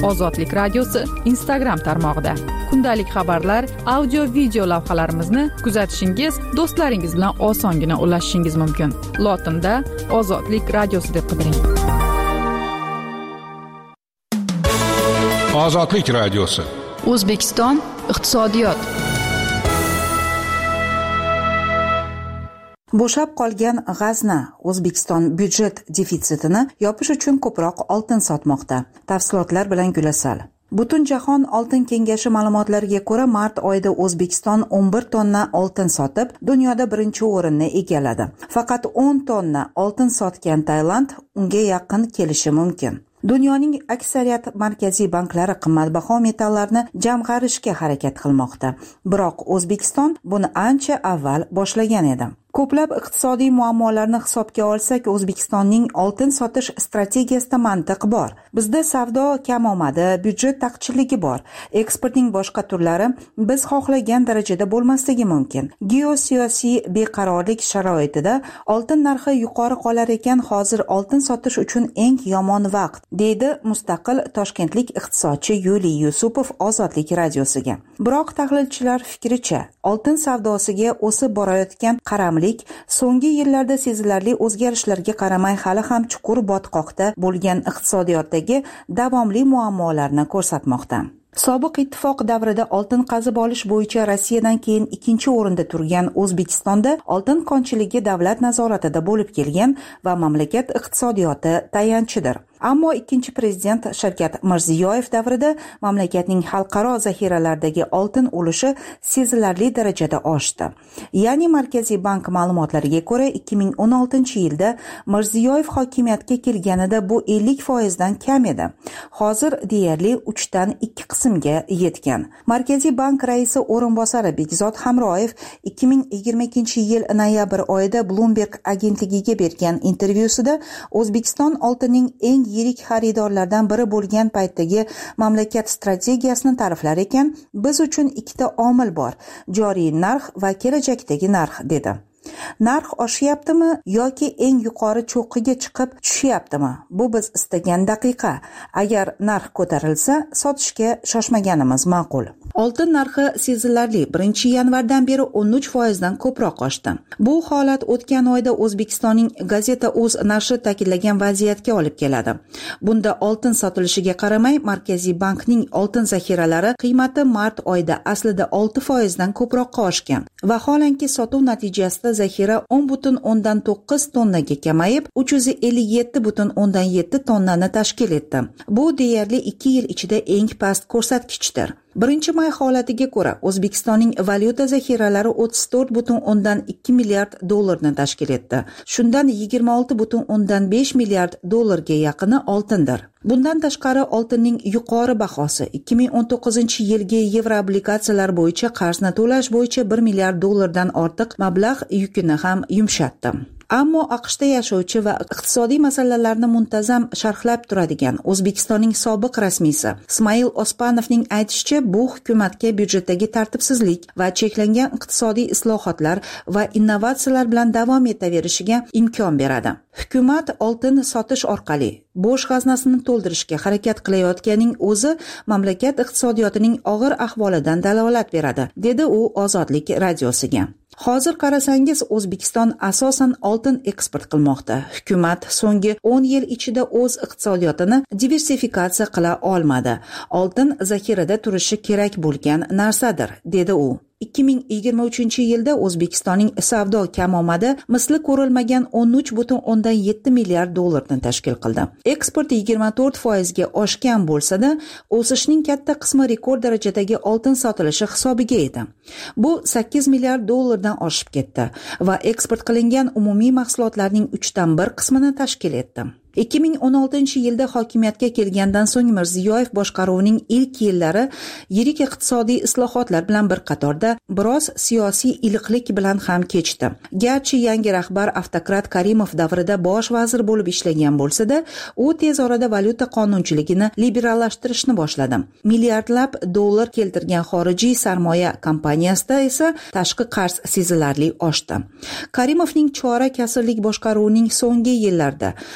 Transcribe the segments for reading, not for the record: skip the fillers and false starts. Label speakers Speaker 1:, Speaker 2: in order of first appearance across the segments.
Speaker 1: Ozodlik radiosi Instagram tarmog'ida. Kundalik xabarlar, audio, video lavhalarimizni kuzatishingiz, do'stlaringiz bilan osongina ulashishingiz mumkin. Lotinda Ozodlik radiosi deb qidiring.
Speaker 2: Ozodlik radiosi.
Speaker 3: O'zbekiston iqtisodiyot.
Speaker 4: Bo'shab qolgan g'azna O'zbekiston byudjet defitsitini yopish uchun ko'proq oltin sotmoqda. Tafsilotlar bilan Gulasal. Butunjahon oltin kengashi ma'lumotlariga ko'ra, mart oyida O'zbekiston 11 tonna oltin sotib, dunyoda birinchi o'rinni egalladi. Faqat 10 tonna oltin sotgan Tailand unga yaqin kelishi mumkin. Dunyoning aksariyat markaziy banklari qimmatbaho metallarni jamg'arishga harakat qilmoqda. Biroq O'zbekiston buni ancha avval boshlagan edi. Ko'plab iqtisodiy muammolarni hisobga olsak, O'zbekistonning oltin sotish strategiyasida mantiq bor. Bizda savdo kamomadi, byudjet taqchilligi bor. Eksportning boshqa turlari biz xohlagan darajada bo'lmasligi mumkin. Geosiyosiy beqarorlik sharoitida oltin narxi yuqori qolar ekan, hozir oltin sotish uchun eng yomon vaqt, deydi mustaqil toshkentlik iqtisodchi Yuliy Yusupov Ozodlik radiosiga. Biroq tahlilchilar fikricha, oltin savdosiga o'sib borayotgan qaramlik so'nggi yillarda sezilarli o'zgarishlarga qaramay hali ham chuqur botqoqda bo'lgan iqtisodiyotdagi davomli muammolarni ko'rsatmoqda. Sobiq ittifoq davrida oltin qazib olish bo'yicha Rossiyadan keyin ikkinchi o'rinda turgan O'zbekistonda oltin konchiligi davlat nazoratida bo'lib kelgan va mamlakat iqtisodiyoti tayanchidir. Ammo ikkinchi prezident Shavkat Mirziyoyev davrida mamlakatning xalqaro zaxiralardagi oltin ulushi sezilarli darajada oshdi. Ya'ni Markaziy bank ma'lumotlariga ko'ra 2016-yilda Mirziyoyev hokimiyatga kelganida bu 50% dan kam edi. Hozir deyarli 3 dan 2 qismga yetgan. Markaziy bank raisi o'rinbosari Bekzod Hamroyev 2022-yil noyabr oyida Bloomberg agentligiga bergan intervyusida O'zbekiston oltinning eng yirik xaridorlardan biri bo'lgan paytdagi mamlakat strategiyasini ta'riflar ekan, biz uchun ikkita omil bor: joriy narx va kelajakdagi narx, dedi. Narx oshyaptimi yoki eng yuqori cho'qqiga chiqib tushyaptimi? Bu biz istagan daqiqa. Agar narx ko'tarilsa, sotishga shoshmaganimiz ma'qul. Oltin narxi sezilarli 1-yanvardan beri 13% dan ko'proq oshdi. Bu holat o'tgan oyda O'zbekistonning Gazeta.uz nashri ta'kidlagan vaziyatga olib keladi. Bunda oltin sotilishiga qaramay, Markaziy bankning oltin zaxiralari qiymati mart oyida aslida 6% dan ko'proqqa oshgan. Vaholanki sotuv natijasida zaxira 10,9 tonnaga kamayib, 357,7 tonnani tashkil etdi. Bu deyarli 2 yil ichida eng past ko'rsatkichdir. 1-may holatiga ko'ra, O'zbekistonning valyuta zaxiralari 34,2 milliard dollarni tashkil etdi. Shundan 26,5 milliard dollarga yaqini oltindir. Bundan tashqari, oltinning yuqori bahosi 2019-yilgi yevroobligatsiyalar bo'yicha qarzni to'lash bo'yicha 1 milliard dollardan ortiq mablag' yukini ham yumshatdi. Ammo AQShda yashovchi va iqtisodiy masalalarni muntazam sharhlab turadigan O'zbekistonning sobiq rasmiysi Ismoil Ospanovning aytishicha, bu hukumatga byudjetdagi tartibsizlik va cheklangan iqtisodiy islohotlar va innovatsiyalar bilan davom etaverishiga imkon beradi. Hukumat oltin sotish orqali bo'sh g'aznasini to'ldirishga harakat qilayotganining o'zi mamlakat iqtisodiyotining og'ir ahvolidan dalolat beradi, dedi u Ozodlik radiosiga. Hozir qarasangiz, O'zbekiston asosan oltin eksport qilmoqda. Hukumat so'nggi 10 yil ichida o'z iqtisodiyotini diversifikatsiya qila olmadi. Oltin zaxirada turishi kerak bo'lgan narsadir, dedi u. 2023-yilda O'zbekistonning savdo kamomadi misli ko'rilmagan 13,7 milliard dollarni tashkil qildi. Eksport 24% ga oshgan bo'lsa-da, o'sishning katta qismi rekord darajadagi oltin sotilishi hisobiga edi. Bu 8 milliard dollardan oshib ketdi va eksport qilingan umumiy mahsulotlarning 3dan 1 qismini tashkil etdi. 2016-yilda hokimiyatga kelgandan so'ng Mirziyoyev boshqaruvining ilk yillari yirik iqtisodiy islohotlar bilan bir qatorda biroz siyosiy iliqlik bilan ham kechdi. Garchi yangi rahbar avtokrat Karimov davrida bosh vazir bo'lib ishlagan bo'lsa-da, u tez orada valyuta qonunchiligini liberallashtirishni boshladi. Milliardlab dollar keltirgan xorijiy sarmoya kompaniyasida esa tashqi qarz sezilarli oshdi. Karimovning chorak asrlik boshqaruvining so'nggi yillarida davlat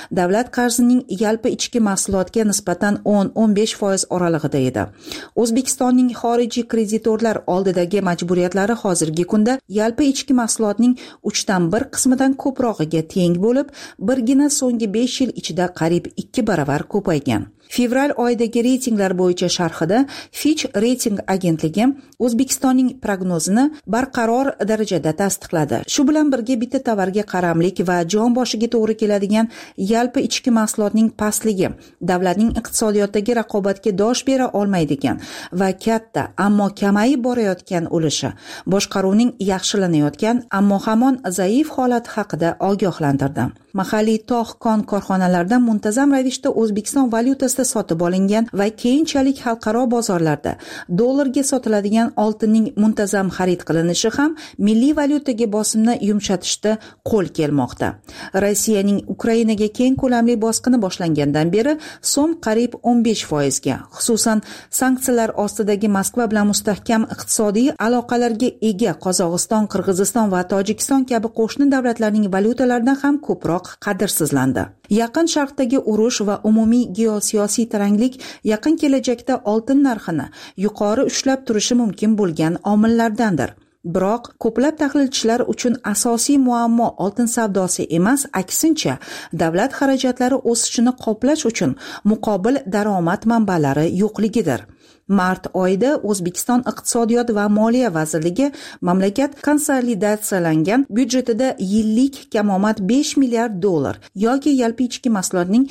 Speaker 4: davlat qarzining yalpi ichki mahsulotga nisbatan 10-15% oralig'ida edi. O'zbekistonning xorijiy kreditorlar oldidagi majburiyatlari hozirgi kunda yalpi ichki mahsulotning 1/3 qismidan ko'prog'iga teng bo'lib, birgina so'nggi 5 yil ichida qariyb 2 baravar ko'paygan. Fevral oyidagi reytinglar bo'yicha sharhida Fitch reyting agentligi O'zbekistonning prognozini barqaror darajada tasdiqladi. Shu bilan birga bitta tovarga qaramlik va jon boshiga to'g'ri keladigan yalpi ichki mahsulotning pastligi davlatning iqtisodiyotdagi raqobatga dosh bera olmaydigan va katta, ammo kamayib borayotgan ulushi boshqaruvning yaxshilanayotgan, ammo hamon zaif holati haqida ogohlantirdi. Mahalliy tog' kon korxonalarida muntazam ravishda O'zbekiston valyutasida sotib olingan va keyinchalik xalqaro bozorlarda dollarga sotiladigan oltinning muntazam xarid qilinishi ham milliy valyutaga bosimni yumshatishda qo'l kelmoqda. Rossiyaning Ukrainaga keng ko'lamli bosqini boshlangandan beri so'm qariyb 15% ga, xususan sanksiyalar ostidagi Moskva bilan mustahkam iqtisodiy aloqalarga ega Qozog'iston, Qirg'iziston va Tojikiston kabi qo'shni davlatlarning valyutalaridan ham ko'proq qadrsizlandi. Yaqin Sharqdagi urush va umumiy geosiyosiy taranglik yaqin kelajakda oltin narxini yuqori ushlab turishi mumkin bo'lgan omillardandir. Biroq ko'plab tahlilchilar uchun asosiy muammo oltin savdosi emas, aksincha davlat xarajatlari o'sishini qoplash uchun muqobil daromad manbalari yo'qligidir. Mart oyida O'zbekiston Iqtisodiyot va Moliya vazirligi mamlakat konsolidatsiyalangan byudjetida yillik kamomad 5 milliard dollar yoki yalpi ichki mahsulotning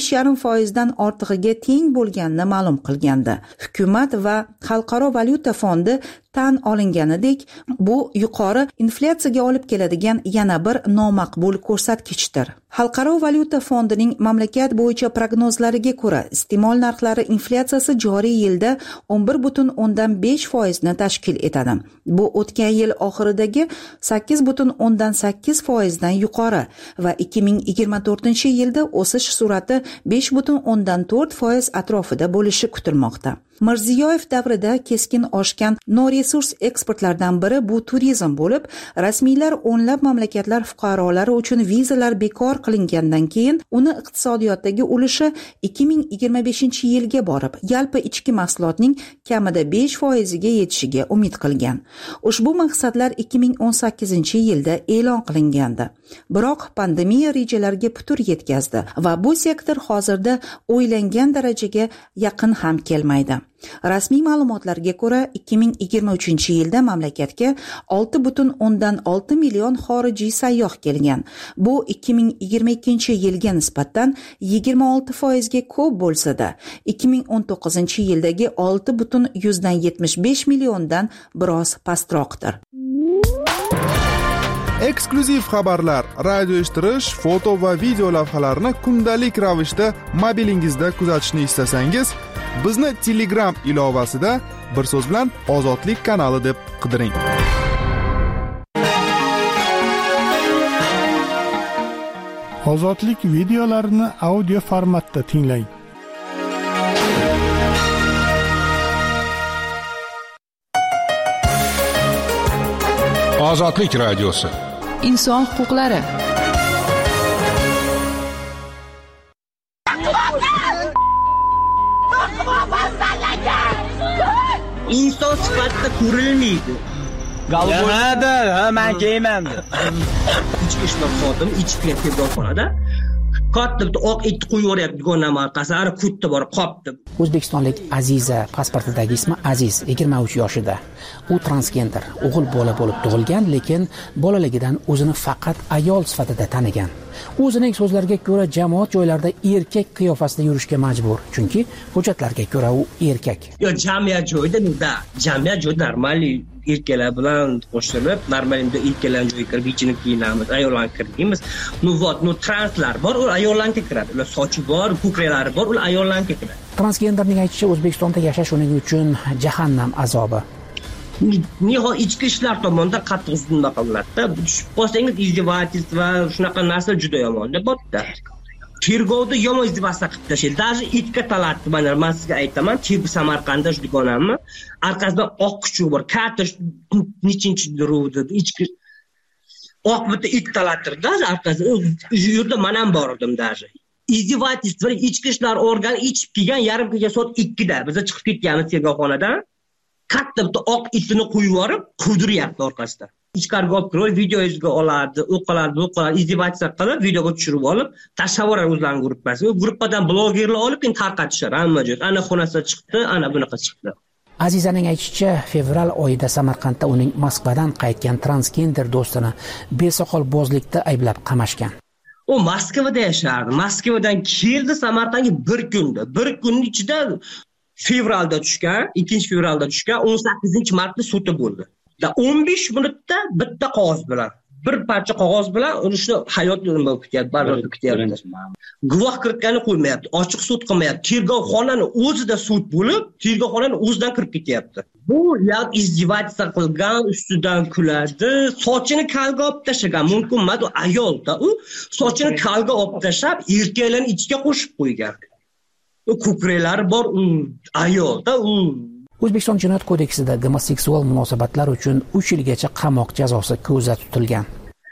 Speaker 4: 5,5% dan ortig'iga teng bo'lganini ma'lum qilgandi. Hukumat va Xalqaro valyuta fondi tan olinganidek, bu yuqori inflyatsiyaga olib keladigan yana bir nomaqbul ko'rsatkichdir. Xalqaro valyuta fondining mamlakat bo'yicha prognozlariga ko'ra, iste'mol narxlari inflyatsiyasi joriy yilda 11,5% ni tashkil etadi. Bu o'tgan yil oxiridagi 8,8% dan yuqori va 2024-yilda o'sish sur'ati 5,4% atrofida bo'lishi kutilmoqda. Mirziyoyev davrida keskin oshgan noresurs eksportlardan biri bu turizm bo'lib, rasmiylar o'nlab mamlakatlar fuqarolari uchun vizalar bekor qilingandan keyin uni iqtisodiyotdagi ulushi 2025-yilga borib, yalpi ichki mahsulotning kamida 5% ga yetishiga umid qilgan. Ushbu maqsadlar 2018-yilda e'lon qilingandi. Biroq pandemiya rejalariga putur yetkazdi va bu sektor hozirda o'ylangan darajaga yaqin ham kelmaydi. Rasmiy ma'lumotlarga ko'ra, 2023-yilda mamlakatga 6,6 million xorijiy sayyoh kelgan. Bu 2022-yilga nisbatan 26% ga ko'p bo'lsa-da, 2019-yildagi 6,75 milliondan biroz pastroqdir.
Speaker 2: Eksklyuziv xabarlar, radio eshittirish, foto va video lavhalarni kundalik ravishda mobilingizda kuzatishni istasangiz, bizni Telegram ilovasida bir so'z bilan Ozodlik kanali deb qidiring.
Speaker 5: Ozodlik videolarini audio formatda tinglang.
Speaker 6: Ozodlik radiosi.
Speaker 3: Inson huquqlari.
Speaker 7: Inson sifatida ko'rilmaydi.
Speaker 8: Galvoda, men geyman.
Speaker 7: Ichki ishlar xodimi ichkiga tebroq boradi. Katta bitta oq it qo'yaveryapti dugonam orqasiga, kutdi borib qopdi.
Speaker 9: O'zbekistonlik Aziza pasportidagi ismi Aziz, 23 yoshida. U transgender, o'g'il bola bo'lib tug'ilgan, lekin bolaligidan o'zini faqat ayol sifatida tanigan. O'zining so'zlariga ko'ra, jamoat joylarida erkak qiyofasida yurishga majbur, chunki hujjatlarga ko'ra u erkak.
Speaker 7: Yo, jamiyat joyida normal erkaklar bilan qo'shilib, normalda erkaklar joyiga kirib, ichini kiyinamiz, ayollarni kirdimiz. Translar bor, u ayollarga kiradi. Ular sochi bor, ko'kraklari bor, ular ayollarga kiradi.
Speaker 9: Transgenderning aytishicha, O'zbekistonda yashash uning uchun jahannam azobi.
Speaker 7: Nihoyat ichki ishlar tomonidan qattiq hujum qilinadi-da. Tushib qolsangiz izdivojist va shunaqa narsa juda yomon deb bo'pti. Tergovda yomon izdivojlar qilib tashlaydi. Даже itga talatdi. Men sizga aytaman, Samarqandda shu dugonamni orqasidan oq kuchuk bor. Katta nechinchi ruvda ichki oq bitta it talattirdi, orqasidan u yerda men ham bor edim даже. izdevательство ichki ishlar organi ichib kelgan yarim kecha soat 2da biz chiqib ketganmiz tergovxonadan. Katta bitta oq itini qo'yib yuborib, quvdiryapti orqasida. Ichkariga olib kirib, videoga olardi, o'qilardi, izdevательство qilib, videoga tushirib olib, tashlab yuboradi o'zlarining gruppasiga. U gruppadan blogerlar olib keyin tarqatishar hamma joy. Ana xonasida chiqdi, ana bunaqa chiqdi.
Speaker 9: Azizaning aytishicha, fevral oyida Samarqandda uning Moskvadan qaytgan transgender do'stini besoqolbozlikda ayblab qamashgan.
Speaker 7: U Moskvada yashardi. Moskvadan keldi Samarqandga bir kunda. Bir kunning ichida fevralda tushgan, 2-fevralda tushgan, 18-martda sudi bo'ldi. 15 minutda bitta qog'oz bilan, bir parcha qog'oz bilan urushni hayot nima kutyapti, baribir kutyapti. Guvoh kiritgani qo'ymayapti, ochiq sud qilmayapti. Tergovxonani o'zida sud bo'lib, tergovxonani o'zidan kirib ketyapti. Bu ya izdevательство qilgan, ustidan kuladi, sochini kalga olib tashlagan, mumkin emas, u ayolda, u sochini kalga olib tashlab, erkaklarni ichiga qo'shib qo'ygan. Ko'kraklari bor, ayolda,
Speaker 9: O'zbekiston Jinoyat kodeksida gomoseksual munosabatlar uchun 3 yilgacha qamoq jazosi ko'zda tutilgan.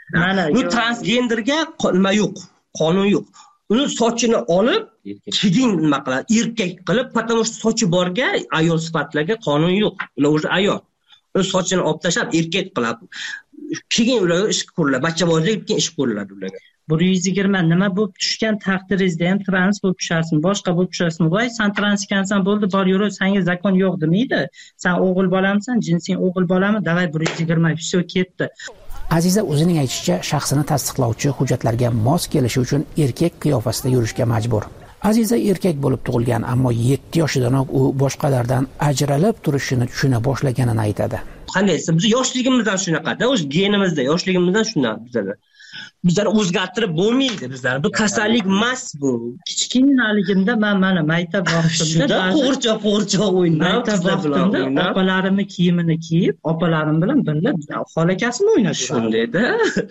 Speaker 7: Bu transgenderga nima yo'q, qonun yo'q. Uni sochini olib, keyin nima qiladi, erkak qilib, потому что sochi borga ayol sifatlarga qonun yo'q. Ular o'zi ayol. Uni sochini olib tashlab, erkak qilib, keyin ularga ish ko'riladi, bachchabozlik keyin ish ko'riladi ularga.
Speaker 6: 120 nima bo'lib tushgan taqdiringizda ham trans bo'lib tushasizmi, boshqa bo'lib tushasizmi? Voy, sen trans ekansan, bo'ldi, bor yur, senga zakon yo'q demaydi. Sen o'g'il bolamisan, jinsing o'g'il bolami? Davay 120, все ketdi.
Speaker 9: Aziza o'zining aytishicha, shaxsini tasdiqlovchi hujjatlarga mos kelishi uchun erkak qiyofasida yurishga majbur. Aziza erkak bo'lib tug'ilgan, ammo 7 yoshidanoq u boshqalardan ajralib turishini tushuna boshlaganini aytadi.
Speaker 7: Qanday? Biz yoshligimizdan shunaqada, o'z genimizda, yoshligimizdan shunday bizlar. Bizlar o'zgartirib bo'lmaydi bizlar. Bu kasallik emas bu.
Speaker 6: Kichkinaligimda men mana maktab vaqtimda
Speaker 7: qo'rcha o'ynab,
Speaker 6: opalarimni kiyimini kiyib, opalarim bilan birga xolakasini o'ynadi.
Speaker 7: Shundayda.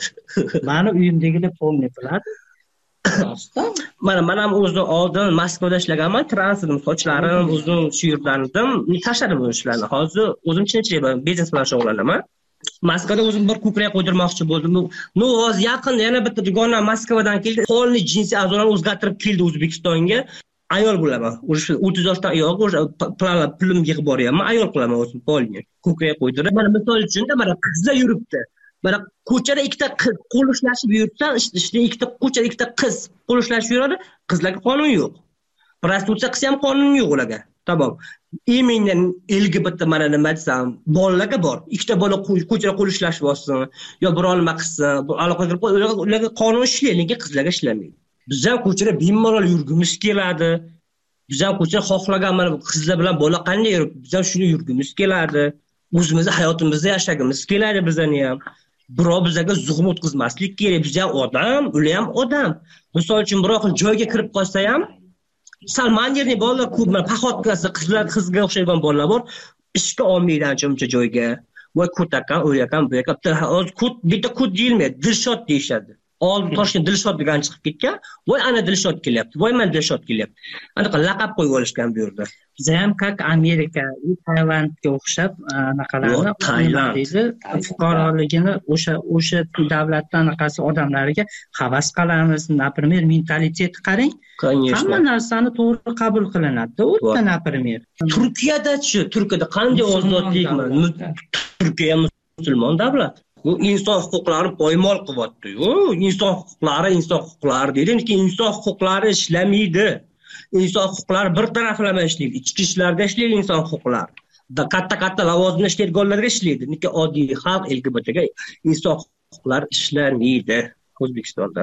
Speaker 6: Meni uyimdagilar pomni qiladi.
Speaker 7: Mana ham o'zim oldin Moskvada ishlaganman, trans edim, sochlarim uzun, shu yerdan edim. Tashladim o'sha ishlarni. Hozir o'zim chinchilik biznes bilan shug'ullanaman. Moskvada o'zim bir ko'prak qo'ydirmoqchi bo'ldim. No, hozir yaqin yana bitta dugona Moskvadan keldi. Qonli jinsiy a'zolarni o'zgartirib keldi O'zbekistonga. Ayol bo'laman. O'sha 30 yoshdan ayolga o'sha pulim yig'ib boryapman. Ayol qilaman o'zim polni. Ko'krak qo'ydirib. Mana misol uchun mana qizlar yuribdi. Mana ko'chada ikkita qo'l ushlashib yursa, ishda ikkita ko'chada ikkita qiz qo'l ushlashib yuradi. Qizlarga qonun yo'q. Prostitutsiya qilsa ham qonun yo'q ularga. Tamam. Emindan LGBT mana nima desam, bolalarga bor. Ikkita bola ko'chada qo'l ushlashib olsin, yo biror nima qilsin, bu aloqa qilib ularga qonun ishlaydi, lekin qizlarga ishlamaydi. Biz ham ko'chada bemalol yurgimiz keladi. Biz ham ko'chada xohlagan mana qizlar bilan bola qanday yurib, biz ham shuni yurgimiz keladi. O'zimizni hayotimizni yashagimiz keladi bizani ham. Birov bizga zug'um o'tkazmaslik kerak. Biz ham odam, ular ham odam. Misol uchun biror joyga kirib qolsa ham Salmanderni bolalar ko'p, paxotkasi qizga o'xshagan bolalar bor. Ishga olmaydi ancha joyga. Voy ko'takan, o'yakan, bu yoqda bitta kut deyilmaydi, Dilshod deyishadi. Oldin Toshkent Dilshod degan chiqib ketgan. Voy ana Dilshod kelyapti. Voy men Dilshod kelyapti. Anaqa laqab qo'yib olishgan bu yerda.
Speaker 6: Biz ham как Amerika, Taylandga o'xshab anaqalarni deydi, fuqaroligini o'sha davlatdan anaqasi odamlariga havas qilamiz. Например, mentalitet qarang. Hamma narsani to'g'ri qabul qilinadi. U yerda например.
Speaker 7: Turkiyada qanday ozodlik? Turkiya musulmon davlat. Bu inson huquqlarini poymol qilyapti-yu. Inson huquqlari deydi, lekin inson huquqlari ishlamaydi. Inson huquqlari bir taraflama ishlaydi. Ichki ishlarda ishlaydi inson huquqlari. Katta lavozimda ishlaydiganlarga ishlaydi. Lekin oddiy xalq LGBTga inson huquqlari ishlamaydi O'zbekistonda.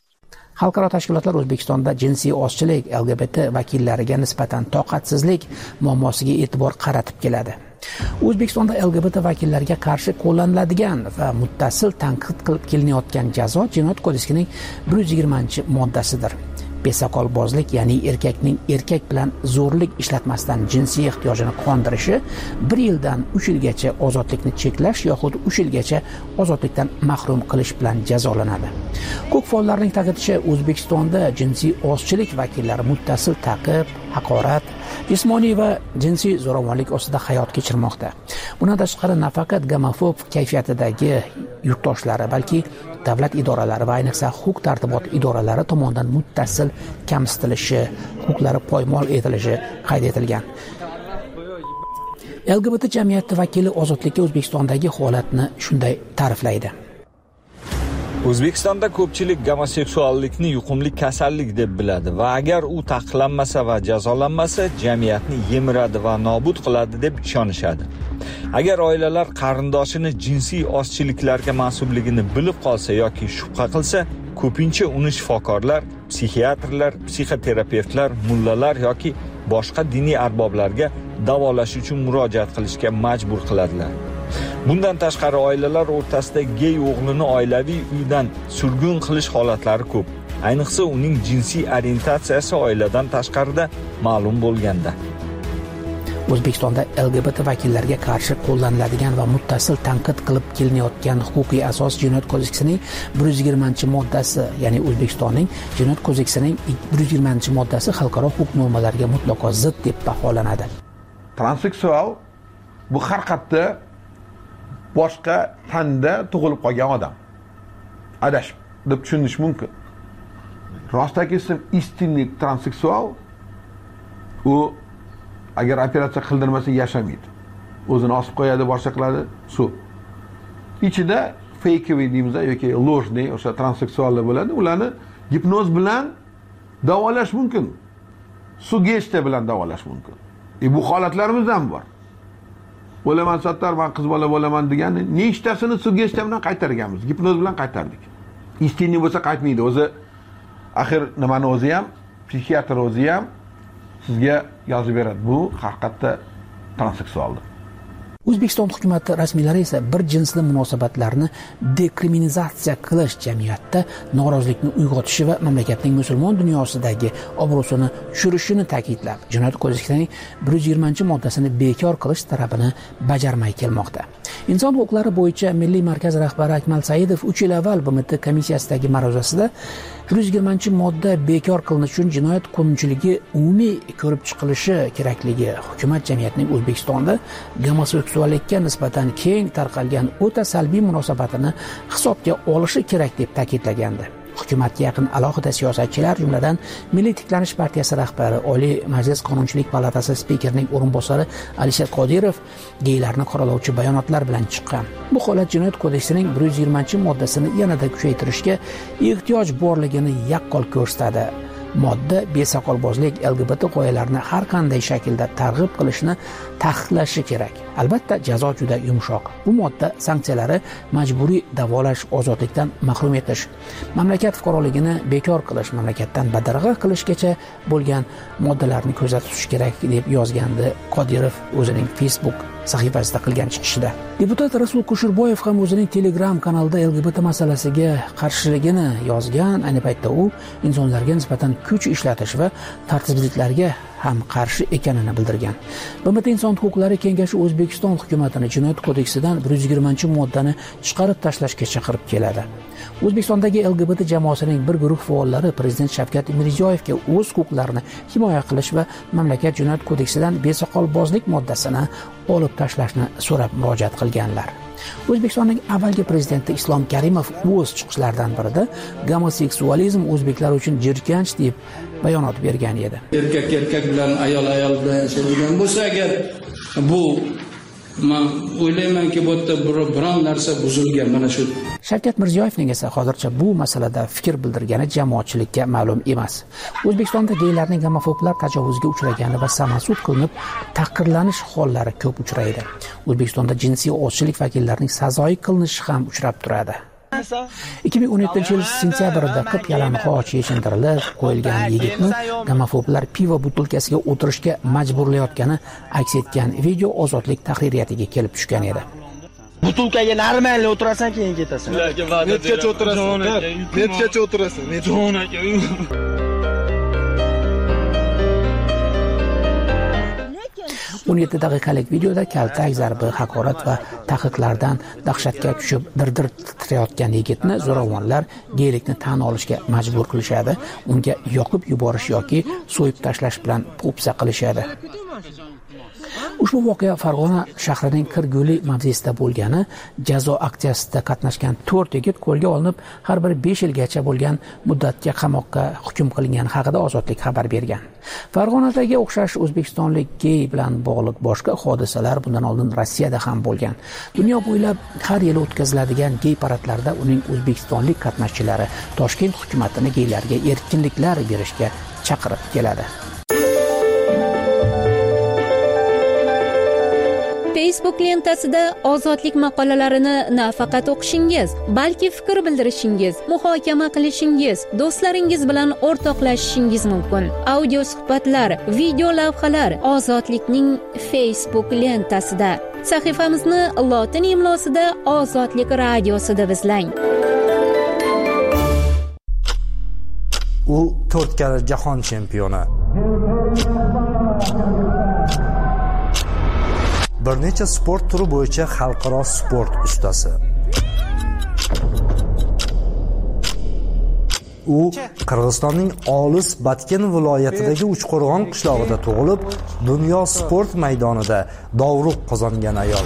Speaker 9: Xalqaro tashkilotlar O'zbekistonda jinsiy ozchilik, LGBT vakillariga nisbatan toqatsizlik muammosiga e'tibor qaratib keladi. O'zbekistonda LGBT vakillariga qarshi qo'llaniladigan va muttasil tanqid qilib kelinayotgan jazo Jinoyat kodeksining 120-moddasidir. Besoqolbozlik, ya'ni erkakning erkak bilan zo'rlik ishlatmasdan jinsiy ehtiyojini qondirishi 1 yildan 3 yilgacha ozodlikni cheklash yoxud 3 yilgacha ozodlikdan mahrum qilish bilan jazolanadi. Ko'p faollarning ta'kidlashicha, O'zbekistonda jinsiy ozchilik vakillari muttasil ta'qib, haqorat, jismoniy va jinsiy zo'ravonlik ostida hayot kechirmoqda. Bundan tashqari nafaqat gomofob kayfiyatidagi yurtdoshlari, balki davlat idoralari va ayniqsa huquq-tartibot idoralari tomonidan muttasil muttasil kamsitilishi, huquqlari poymol etilishi qayd etilgan. LGBT jamiyati vakili Ozodlikka O'zbekistondagi holatni shunday ta'riflaydi.
Speaker 10: O'zbekistonda ko'pchilik gomoseksuallikni yuqumli kasallik deb biladi va agar u taqiqlanmasa va jazolanmasa, jamiyatni yemiradi va nobud qiladi deb ishonishadi. Agar oilalar qarindoshini jinsiy ozchiliklarga mansubligini bilib qolsa yoki shubha qilsa, ko'pincha uni shifokorlar, psixiatrlar, psixoterapevtlar, mullalar yoki boshqa diniy arboblarga davolash uchun murojaat qilishga majbur qiladilar. Bundan tashqari oilalar o'rtasida gey o'g'lini oilaviy uydan surgun qilish holatlari ko'p. Ayniqsa uning jinsiy orientatsiyasi oiladan tashqarida ma'lum bo'lganda.
Speaker 9: O'zbekistonda LGBT vakillarga qarshi qo'llaniladigan va muttasil tanqid qilib kelinayotgan huquqiy asos Jinoyat kodeksining 120-moddasi, ya'ni O'zbekistonning Jinoyat kodeksining 120-moddasi xalqaro huquq normalariga mutlaqo zid deb baholanadi.
Speaker 11: Transseksual bu har qayerda boshqa tanda tug'ilib qolgan odam. Adashib deb tushunish mumkin. Rostaki istinlik transseksual u agar operatsiya qildirmasa yashamaydi. O'zini osib qo'yadi, boshqa qiladi, shu. Ichida fakeviy deymiz yoki ложный o'sha transseksuallar bo'ladi. Ularni gipnoz bilan davolash mumkin. Sugestiya bilan davolash mumkin. Bu holatlarimiz ham bor. Bo'laman sattar, men qiz bola bo'laman degani nechtasini sugestiya bilan qaytarganmiz, gipnoz bilan qaytardik. Istinlik bo'lsa qaytmaydi. O'zi axir nimani o'zi ham, psixiatr o'zi ham sizga yozib beradi. Bu haqiqatda transseksualdir.
Speaker 9: O'zbekiston hukumati rasmiylari esa bir jinsli munosabatlarni dekriminalizatsiya qilish jamiyatda norozilikni uyg'otishi va mamlakatning musulmon dunyosidagi obro'sini tushirishini ta'kidlab, Jinoyat kodeksining 120-moddasini bekor qilish talabini bajarmay kelmoqda. Inson huquqlari bo'yicha Milliy markaz rahbari Akmal Saidov 3 yil avval BMT komissiyasidagi ma'ruzasida 120-modda bekor qilinishi uchun jinoyat qonunchiligi umumiy ko'rib chiqilishi kerakligi, hukumat jamiyatning O'zbekistonda gomoseksuallikka nisbatan keng tarqalgan o'ta salbiy munosabatini hisobga olishi kerak deb ta'kidlagandi. Hukumatga yaqin alohida siyosatchilar, jumladan Milliy tiklanish partiyasi rahbari, Oliy Majlis Qonunchilik palatasi spikerining o'rinbosari Alisher Qodirov geylarni qoralovchi bayonotlar bilan chiqqan. Bu holat Jinoyat kodeksining 120-moddasini yanada kuchaytirishga ehtiyoj borligini yaqqol ko'rsatadi. Modda besoqolbozlik, LGBT g'oyalarni har qanday shaklda targ'ib qilishni taqiqlashi kerak. Albatta, jazo juda yumshoq. Bu modda sanksiyalari majburiy davolash, ozodlikdan mahrum etish, mamlakat fuqaroligini bekor qilish, mamlakatdan badarg'a qilishgacha bo'lgan moddalarni ko'zda tutish kerak deb yozgandi Qodirov o'zining Facebook sahifasida qilgan chiqishida. Deputat Rasul Kusherboyev ham o'zining Telegram kanalida LGBT masalasiga qarshiligini yozgan. Ayni paytda u insonlarga nisbatan kuch ishlatish va tartibsizliklarga ham qarshi ekanini bildirgan. BMT Inson huquqlari kengashi O'zbekiston hukumatini Jinoyat kodeksidan 120-moddani chiqarib tashlashga chaqirib keladi. O'zbekistondagi LGBT jamoasining bir guruh faollari Prezident Shavkat Mirziyoyevga o'z huquqlarini himoya qilish va mamlakat Jinoyat kodeksidan besoqolbozlik moddasini olib tashlashni so'rab murojaat qilganlar. O'zbekistonning avvalgi prezidenti Islom Karimov o'z chiqishlaridan birida gomoseksualizm o'zbeklar uchun jirkanch deb bayonot bergan edi.
Speaker 12: Erkak bilan ayol bilan yashaydigan bo'lsa agar bu men o'ylaymanki bu yerda biron narsa buzilgan mana shu.
Speaker 9: Shavkat Mirziyoyevning esa hozircha bu masalada fikr bildirgani jamoatchilikka ma'lum emas. O'zbekistonda geylarning gomofoblar tajovuzga uchragani va samasud qilinib taqdirlanish hollari ko'p uchraydi. O'zbekistonda jinsiy ozchilik vakillarining sazoyi qilinishi ham uchrab turadi. 2017-yil sentyabrda qip yalang'och yechintirilib qo'yilgan yigitni gomofoblar pivo butilkasiga o'tirishga majburlayotgani aks etgan video Ozodlik tahririyatiga kelib tushgan edi.
Speaker 8: Butulkaga normal o'tirasan, keyin ketasan.
Speaker 2: Netgacha o'tirasan? Netgacha o'tirasan? Jonaga.
Speaker 9: 17 daqiqalik videoda kaltak, zarbi, haqorat va taqiqlardan dahshatga tushib dir-dir titrayotgan yigitni zo'ravonlar geylikni tan olishga majbur qilishadi, unga yoqib yuborish yoki so'yib tashlash bilan po'pisa qilishadi. Ushbu voqea Farg'ona shahrining Kirguli mavzesida bo'lgani, jazo aksiyasida qatnashgan 4 yigit qo'lga olinib, har biri 5 yilgacha bo'lgan muddatga qamoqqa hukm qilingani haqida Ozodlik xabar bergan. Farg'onadagi o'xshash o'zbekistonlik gey bilan bog'liq boshqa hodisalar bundan oldin Rossiyada ham bo'lgan. Dunyo bo'ylab har yili o'tkaziladigan gey paradlarda uning o'zbekistonlik qatnashchilari Toshkent hukumatini geylarga erkinliklar berishga chaqirib keladi.
Speaker 13: Facebook lentasida ozodlik maqolalarini nafaqat o'qishingiz, balki fikr bildirishingiz, muhokama qilishingiz, do'stlaringiz bilan o'rtoqlashishingiz mumkin. Audio suhbatlar, video lavhalar Ozodlikning Facebook lentasida. Sahifamizni lotin imlosida Ozodlik radiosida izlang.
Speaker 14: U 4 karra jahon chempioni. Bir necha sport turi bo'yicha xalqaro sport ustasi. U Qirg'izistonning olis Batken viloyatidagi Uchqo'rg'on qishlog'ida tug'ilib, dunyo sport maydonida dovruq qozongan ayol.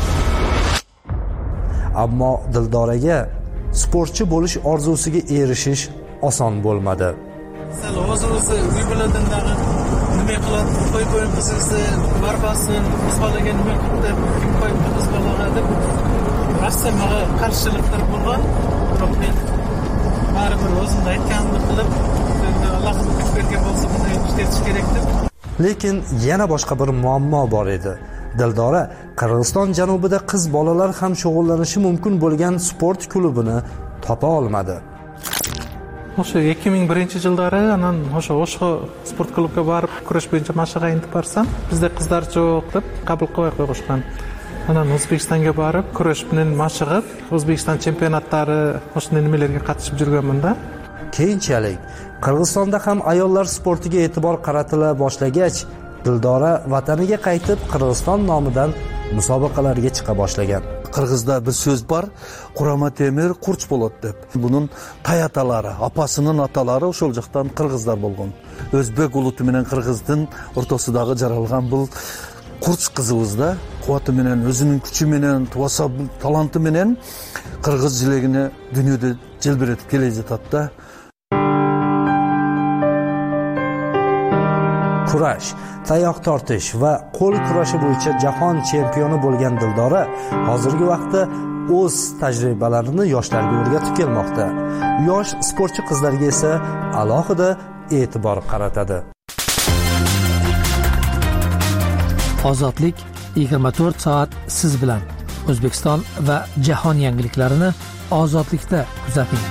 Speaker 14: Ammo Dildoraga sportchi bo'lish orzusiga erishish oson bo'lmadi.
Speaker 15: O'zi uy bilan nima qiladi, qo'yib qizingizni barbasin, misoliga nima qilib qo'yib qiz bolaga deb rasmiga qarshiliklar bo'lgan. Biroq men baribir o'zimda aytganimni qilib, Alloh bergan bo'lsa bunday ishlatish kerak deb.
Speaker 14: Lekin yana boshqa bir muammo bor edi. Dildora Qirg'iziston janubida qiz bolalar ham shug'ullanishi mumkin bo'lgan sport klubini topa olmadi.
Speaker 15: O'sha 2001-yillari anan o'sha sport klubga borib kurash bo'yicha mashg'ulotga intib borsam, bizda qizlar yo'q deb qabul qilib qo'yishgan. Anan O'zbekistonga borib kurash bilan mashg'ulot, O'zbekiston chempionatlari o'sha nimalarga qatnashib yurganman-da.
Speaker 14: Keyinchalik Qirg'izistonda ham ayollar sportiga e'tibor qaratila boshlagach, Dildora vataniga qaytib Qirg'iziston nomidan musobaqalarga chiqa boshlagan.
Speaker 16: Qirg'izda bir so'z bor, Qurama temir qurch bo'ladi deb. Buning tayatalari, opasining atalari o'sha joqdan qirg'izlar bo'lgan. O'zbek uluti bilan Qirg'izning o'rtasidagi jaralgan bu qurch qizimizda quvvati bilan, o'zining kuchi bilan, talanti bilan qirg'izchiligini dunyoda jilbiratib kelayotir.
Speaker 14: Kurash, tayoq tortish va qo'l kurashi bo'yicha jahon chempioni bo'lgan Dildora hozirgi vaqtda o'z tajribalarini yoshlarga o'rgatib kelmoqda. Yosh sportchi qizlarga esa alohida e'tibor qaratadi.
Speaker 17: Ozodlik 24 soat siz bilan. O'zbekiston va jahon yangiliklarini Ozodlikda kuzating.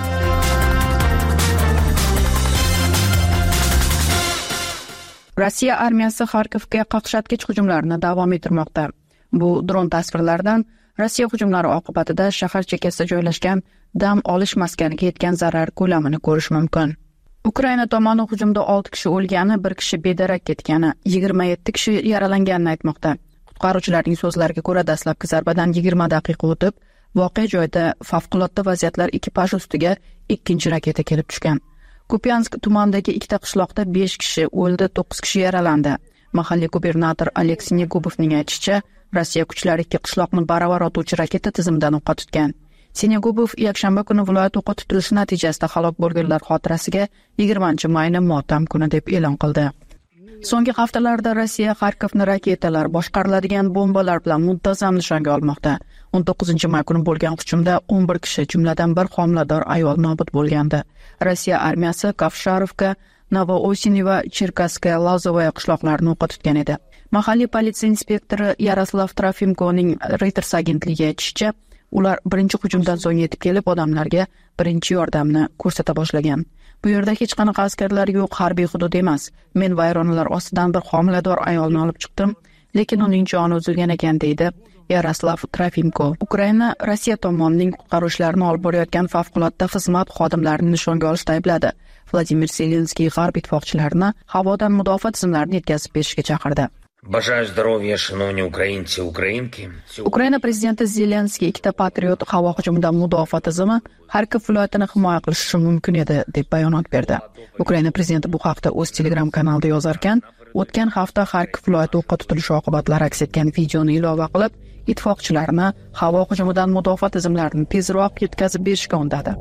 Speaker 1: Rossiya armiyasi Xarkovga qaqshatgich hujumlarini davom ettirmoqda. Bu dron tasvirlaridan Rossiya hujumlari oqibatida shahar chekkasida joylashgan dam olish maskaniga yetgan zarar ko'lamini ko'rish mumkin. Ukraina tomoni hujumda 6 kishi o'lgani, 1 kishi bedarak ketgani, 27 kishi yaralanganini aytmoqda. Qutqaruvchilarning so'zlariga ko'ra, dastlabki zarbadan 20 daqiqa o'tib, voqea joyida favqulodda vaziyatlar ekipaj ustiga ikkinchi raketa kelib tushgan. Kupiansk tumanidagi ikkita qishloqda 5 kishi o'ldi, 9 kishi yaralandi. Mahalliy gubernator Aleksey Negubovning aytishicha, Rossiya kuchlari ikki qishloqni baravar otuvchi raketa tizimidan o'qqa tutgan. Senegubov yakshanba kuni viloyat o'qqa tutilishi natijasida halok bo'lganlar xotirasiga 20-mayni motam kuni deb e'lon qildi. So'nggi haftalarda Rossiya Xarkovni raketalar, boshqariladigan bombalar bilan muntazam nishonga olmoqda. 19-may kuni bo'lgan hujumda 11 kishi, jumladan bir homilador ayol nobud bo'lgandi. Rossiya armiyasi Kavsharovka, Novoosiniy va Cherkaskaya Lazovaya qishloqlarini o'qqa tutgan edi. Mahalliy politsiya inspektori Yaroslav Trofimkoning Reuters agentligiga aytishicha, ular birinchi hujumdan so'ng yetib kelib, odamlarga birinchi yordamni ko'rsata boshlagan. Bu yerda hech qanaqa askarlar yo'q, harbiy hudud emas. Men vayronalar ostidan bir homilador ayolni olib chiqdim, lekin uning joni uzilgan ekan, deydi Yaroslav Trofimko. Ukraina Rossiya tomonining qutqaruvchilarni olib borayotgan favqulodda xizmat xodimlarini nishonga olishda aybladi. Vladimir Zelenskiy g'arb ittifoqchilarini havodan mudofaa tizimlarini yetkazib berishga chaqirdi.
Speaker 18: Бажаю здоров'я, шановні українці, українки.
Speaker 1: Ukraina prezidenti Zelenskiy ikkita Patriot havo hujumidan mudofaa tizimi Xarkov viloyatini himoya qilishi mumkin edi deb bayonot berdi. Ukraina prezidenti bu haqda o'z Telegram kanalida yozarkan, o'tgan hafta Xarkov viloyati o'qqa tutilishi oqibatlari aks etgan videoni ilova qilib, ittifoqchilarni havo hujumidan mudofaa tizimlarini tezroq yetkazib berishga undadi.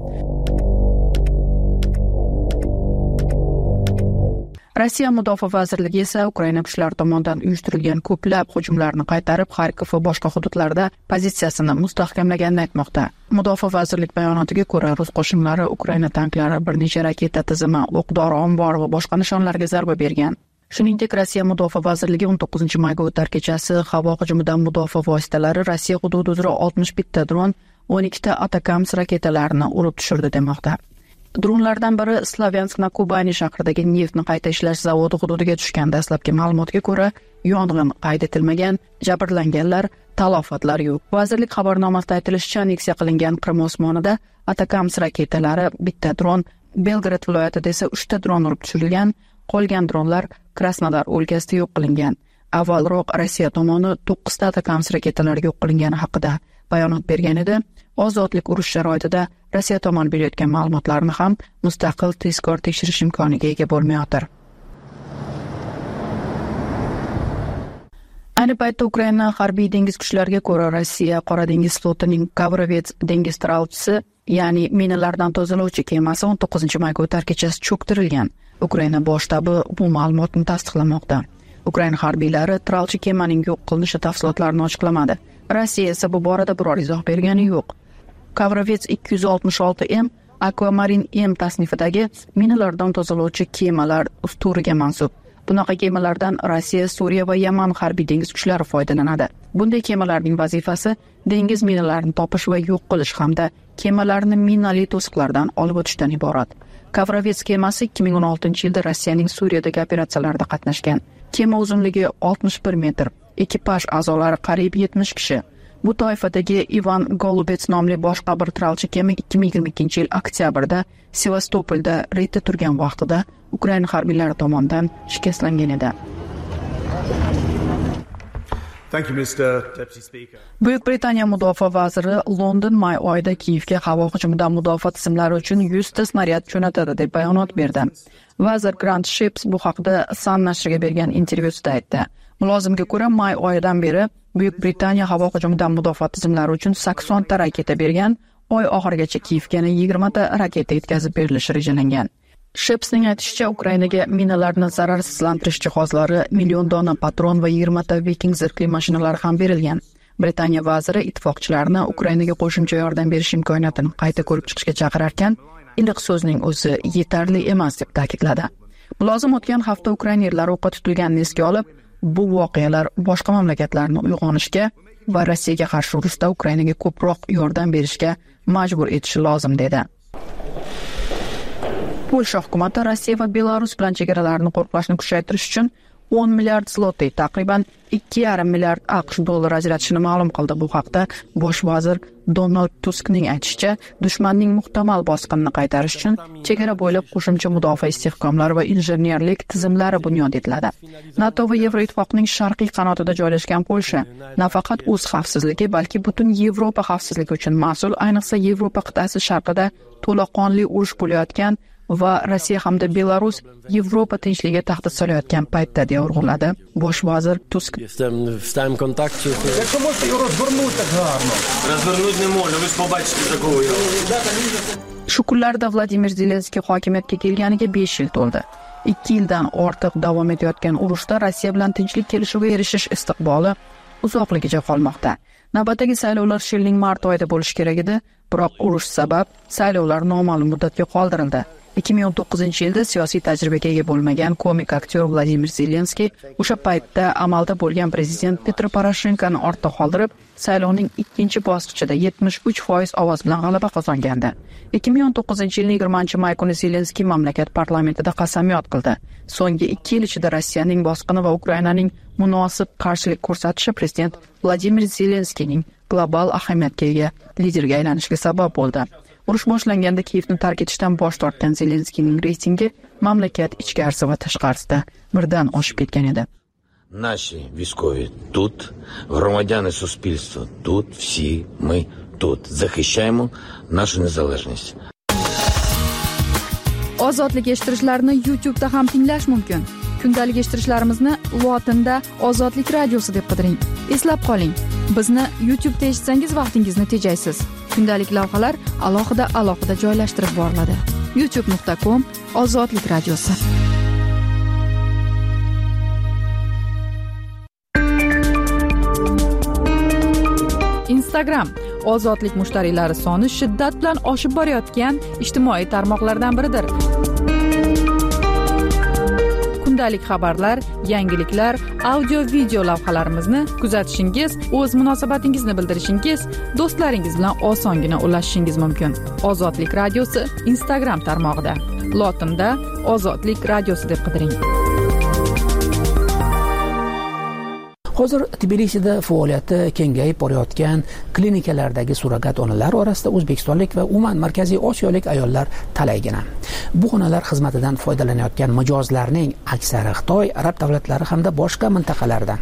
Speaker 1: Rossiya Mudofaa vazirligi esa Ukraina kuchlari tomonidan uyushtirilgan ko'plab hujumlarni qaytarib, Xarkov va boshqa hududlarda pozitsiyasini mustahkamlaganini aytmoqda. Mudofaa vazirlik bayonotiga ko'ra, rus qo'shinlari Ukraina tanklari bir necha raketa tizimi, o'q-dori ombori va boshqa nishonlarga zarba bergan. Shuningdek, Rossiya Mudofaa vazirligi 19-mayga o'tar kechasi havo hujumidan mudofaa vositalari Rossiya hududi uzra 61 ta dron, 12 ta Atakams raketalarini urib tushirdi demoqda. Dronlardan biri Slavyansk-na-Kubani shahridagi neftni qayta ishlash zavodi hududiga tushgan. Dastlabki ma'lumotga ko'ra, yong'in qayd etilmagan, jabrlanganlar, talofatlar yo'q. Vazirlik xabarnomasida aytilishicha, aneksiya qilingan Qrim osmonida Atakams raketalari, bitta dron, Belgrad viloyatida esa 3 ta dron urib tushirilgan, qolgan dronlar Krasnodar o'lkasida yo'q qilingan. Avvalroq Rossiya tomoni 9 ta Atakams raketalari yo'q qilingani haqida bayonot bergan edi. Ozodlik urush sharoitida Rossiya tomoni berayotgan ma'lumotlarni ham mustaqil tezkor tekshirish imkoniga ega bo'lmayotir. Ayni paytda Ukraina harbiy dengiz kuchlariga ko'ra, Rossiya Qora dengiz flotining Kavrovets dengiz taralchisi, ya'ni minalardan tozalovchi kemasi 19-mayga o'tar kechasi cho'ktirilgan. Ukraina bosh shtabi bu ma'lumotni tasdiqlamoqda. Ukraina harbiylari taralchi kemaning yo'q qilinishi tafsilotlarini ochiqlamadi. Rossiya esa bu borada biror izoh bergani yo'q. Kavrovets 266M Aquamarine M tasnifidagi minalardan tozalovchi kemalar usturiga mansub. Bunaqa kemalardan Rossiya, Suriya va Yaman harbiy dengiz kuchlari foydalanadi. Bunday kemalarning vazifasi dengiz minalarini topish va yo'q qilish hamda kemalarni minali to'siqlardan olib o'tishdan iborat. Kavrovets kemasi 2016-yilda Rossiyaning Suriyadagi operatsiyalarida qatnashgan. Kema uzunligi 61 metr, ekipaj a'zolari qariyb 70 kishi. Bu toifadagi Ivan Golubets nomli boshqa bir taralchi kema 2022-yil oktyabrda Sevastopolda reydda turgan vaqtida Ukraina harbiylari tomonidan shikastlangan edi. Buyuk Britaniya mudofaa vaziri London may oyida Kiyevga havo hujumidan mudofaa tizimlari uchun 100 ta snaryad jo'natadi deb bayonot berdi. Vazir Grant Shapps bu haqda Sun nashriga bergan intervyusida aytdi. Mulozimga ko'ra, may oyidan beri Buyuk Britaniya havo hujumidan mudofaa tizimlari uchun 80 ta raketa bergan, oy oxirigacha Kiyevga 20 ta raketa yetkazib berilishi rejalangan. Shepsning aytishicha, Ukrainaga minalarni zararsizlantirish jihozlari, million dona patron va 20 ta Viking zirhli mashinalari ham berilgan. Britaniya vaziri ittifoqchilarni Ukrainaga qo'shimcha yordam berish imkoniyatini qayta ko'rib chiqishga chaqirarkan, iliq so'zning o'zi yetarli emas deb ta'kidladi. Mulozim o'tgan hafta Ukrainaliklar o'qqa tutilganini esga olib, bu voqealar boshqa mamlakatlarni uyg'onishga va Rossiyaga qarshi urushda Ukrainaga ko'proq yordam berishga majbur etishi lozim dedi. Polsha hukumati Rossiya va Belarus bilan chegaralarni qo'riqlashni kuchaytirish uchun 10 milliard zloty, taqriban 2,5 milliard AQSh dollari ajratishini ma'lum qildi. Bu haqda bosh vazir Donald Tuskning aytishicha, dushmanning muhtamal bosqinini qaytarish uchun chegara bo'ylab qo'shimcha mudofaa istehkomlari va injenerlik tizimlari bunyod etiladi. NATO va Yevroittifoqning sharqiy qanotida joylashgan Polsha nafaqat o'z xavfsizligi, balki butun Yevropa xavfsizligi uchun mas'ul, ayniqsa Yevropa qit'asi sharqida to'laqonli urush bo'layotgan va Rossiya hamda Belarus Yevropa tinchligiga tahdid solayotgan paytda deya urg'uladi bosh vazir Tusk.
Speaker 19: W stałym kontakcie.
Speaker 1: Shu kunlarda Vladimir Zelenskiy hokimiyatga kelganiga 5 yil to'ldi. 2 yildan ortiq davom etayotgan urushda Rossiya bilan tinchlik kelishuviga erishish istiqboli uzoqligicha qolmoqda. Navbatdagi saylovlar yilning mart oyida bo'lishi kerak edi, biroq urush sabab saylovlar noma'lum muddatga qoldirildi. 2019-yilda siyosiy tajribaga ega bo'lmagan komik aktyor Vladimir Zelenskiy o'sha paytda amalda bo'lgan prezident Petro Poroshenkoni ortda qoldirib, saylovning ikkinchi bosqichida 73% ovoz bilan g'alaba qozongandi. 2019-yilning 20-may kuni Zelenskiy mamlakat parlamentida qasamyod qildi. So'nggi 2 yil ichida Rossiyaning bosqini va Ukrainaning munosib qarshilik ko'rsatishi prezident Vladimir Zelenskiyning global ahamiyatga ega liderga aylanishiga sabab bo'ldi. Urush boshlanganda Kiyevni tark etishdan bosh tortgan Zelenskiyning reytingi mamlakat ichkarisi va tashqarisida birdan oshib ketgan edi.
Speaker 18: Наші військові тут, громадяни суспільства тут, всі ми тут. Захищаємо нашу незалежність.
Speaker 1: Ozodlik eshittirishlarni YouTube'da ham tinglash mumkin. kundalik eshittirishlarimizni lotinda ozodlik radiosi deb qidiring. Eslab qoling, bizni YouTube'da eshitsangiz vaqtingizni tejaysiz. Kundalik lavhalar alohida joylashtirib boriladi. youtube.com/ozodlik radiosi. Instagram ozodlik mushtariylari soni shiddat bilan oshib borayotgan ijtimoiy tarmoqlardan biridir. Kundalik xabarlar, yangiliklar, audio video lavhalarimizni kuzatishingiz, o'z munosabatingizni bildirishingiz, do'stlaringiz bilan osongina ulashishingiz mumkin. Ozodlik radiosi Instagram tarmog'ida. Lotinda ozodlik radiosi deb qidiring.
Speaker 9: Hozir Tbilisida faoliyati kengayib borayotgan klinikalardagi surrogat onalar orasida o'zbekistonlik va umuman Markaziy Osiyolik ayollar talaygina. Bu onalar xizmatidan foydalanayotgan mijozlarning aksari Xitoy, arab davlatlari hamda boshqa mintaqalardan.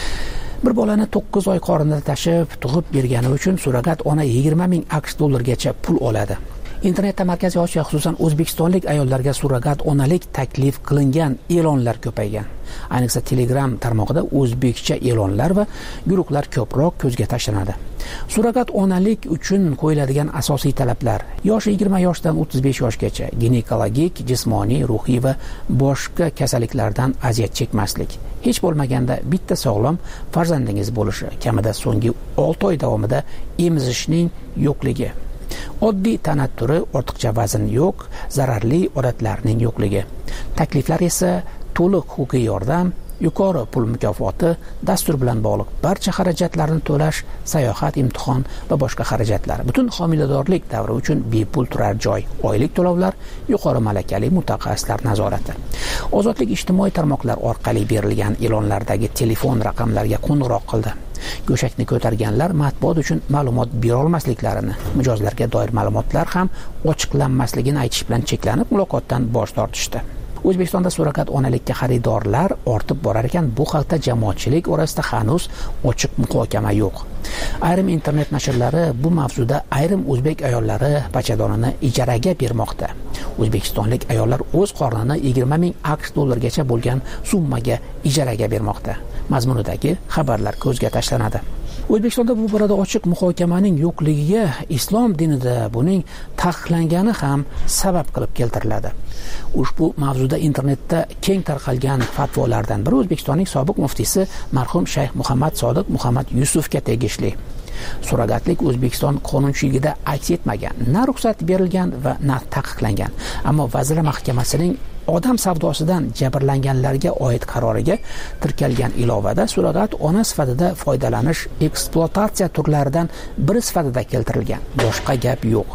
Speaker 9: Bir bolani 9 oy qornida tashib, tug'ib bergani uchun surrogat ona 20 ming AQSh dollargacha pul oladi. Internetda Markaziy Osiyo, xususan o'zbekistonlik ayollarga surrogat onalik taklif qilingan e'lonlar ko'paygan. Ayniqsa Telegram tarmog'ida o'zbekcha e'lonlar va guruhlar ko'proq ko'zga tashlanadi. Surrogat onalik uchun qo'yiladigan asosiy talablar: yoshi 20 yoshdan 35 yoshgacha, ginekologik, jismoniy, ruhiy va boshqa kasalliklardan aziyat chekmaslik, hech bo'lmaganda bitta sog'lom farzandingiz bo'lishi, kamida so'nggi 6 oy davomida emizishning yo'qligi, oddiy tana turi, ortiqcha vazn yo'q, zararli odatlarning yo'qligi. Takliflar esa to'liq huquqiy yordam, yuqori pul mukofoti, dastur bilan bog'liq barcha xarajatlarni to'lash, sayohat, imtihon va boshqa xarajatlar, butun homiladorlik davri uchun bepul turar joy, oylik to'lovlar, yuqori malakali mutaxassislar nazorati. Ozodlik ijtimoiy tarmoqlar orqali berilgan e'lonlardagi telefon raqamlariga qo'ng'iroq qildi. Go'shakni ko'targanlar matbuot uchun ma'lumot bera olmasliklarini, mijozlarga doir ma'lumotlar ham ochiqlanmasligini aytish bilan cheklanib, muloqotdan bosh tortishdi. O'zbekistonda surrogat onalikka xaridorlar ortib borar ekan, bu haqda jamoatchilik orasida hanuz ochiq muhokama yo'q. Ayrim internet nashrlari bu mavzuda ayrim o'zbek ayollari bachadonini ijaraga bermoqda. O'zbekistonlik ayollar o'z qornini 20 ming AQSh dollargacha bo'lgan summaga ijaraga bermoqda. Mazmunidagi xabarlar ko'zga tashlanadi. O'zbekistonda bu borada ochiq muhokamaning yo'qligiga islom dinida buning taqiqlangani ham sabab qilib keltiriladi. Ushbu mavzuda internetda keng tarqalgan fatvolardan biri O'zbekistonning sobiq muftiysi marhum Shayx Muhammad Sodiq Muhammad Yusufga tegishli. Surrogatlik O'zbekiston qonunchiligida aks etmagan, na ruxsat berilgan va na taqiqlangan. Ammo Vazirlar Mahkamasining odam savdosidan jabrlanganlarga oid qaroriga tirkalgan ilovada surrogat ona sifatida foydalanish ekspluatatsiya turlaridan biri sifatida keltirilgan. Boshqa gap yo'q.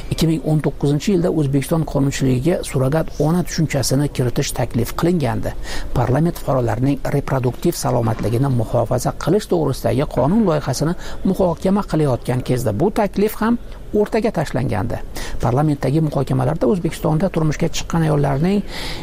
Speaker 9: 2019-yilda O'zbekiston qonunchiligiga surrogat ona tushunchasini kiritish taklif qilingandi. Parlament fuqarolarining reproduktiv salomatligini muhofaza qilish to'g'risidagi qonun loyihasini muhokama qilayotgan kezda bu taklif ham o'rtaga tashlangandi. Parlamentdagi muhokamalarda O'zbekistonda turmushga chiqqan ayollarning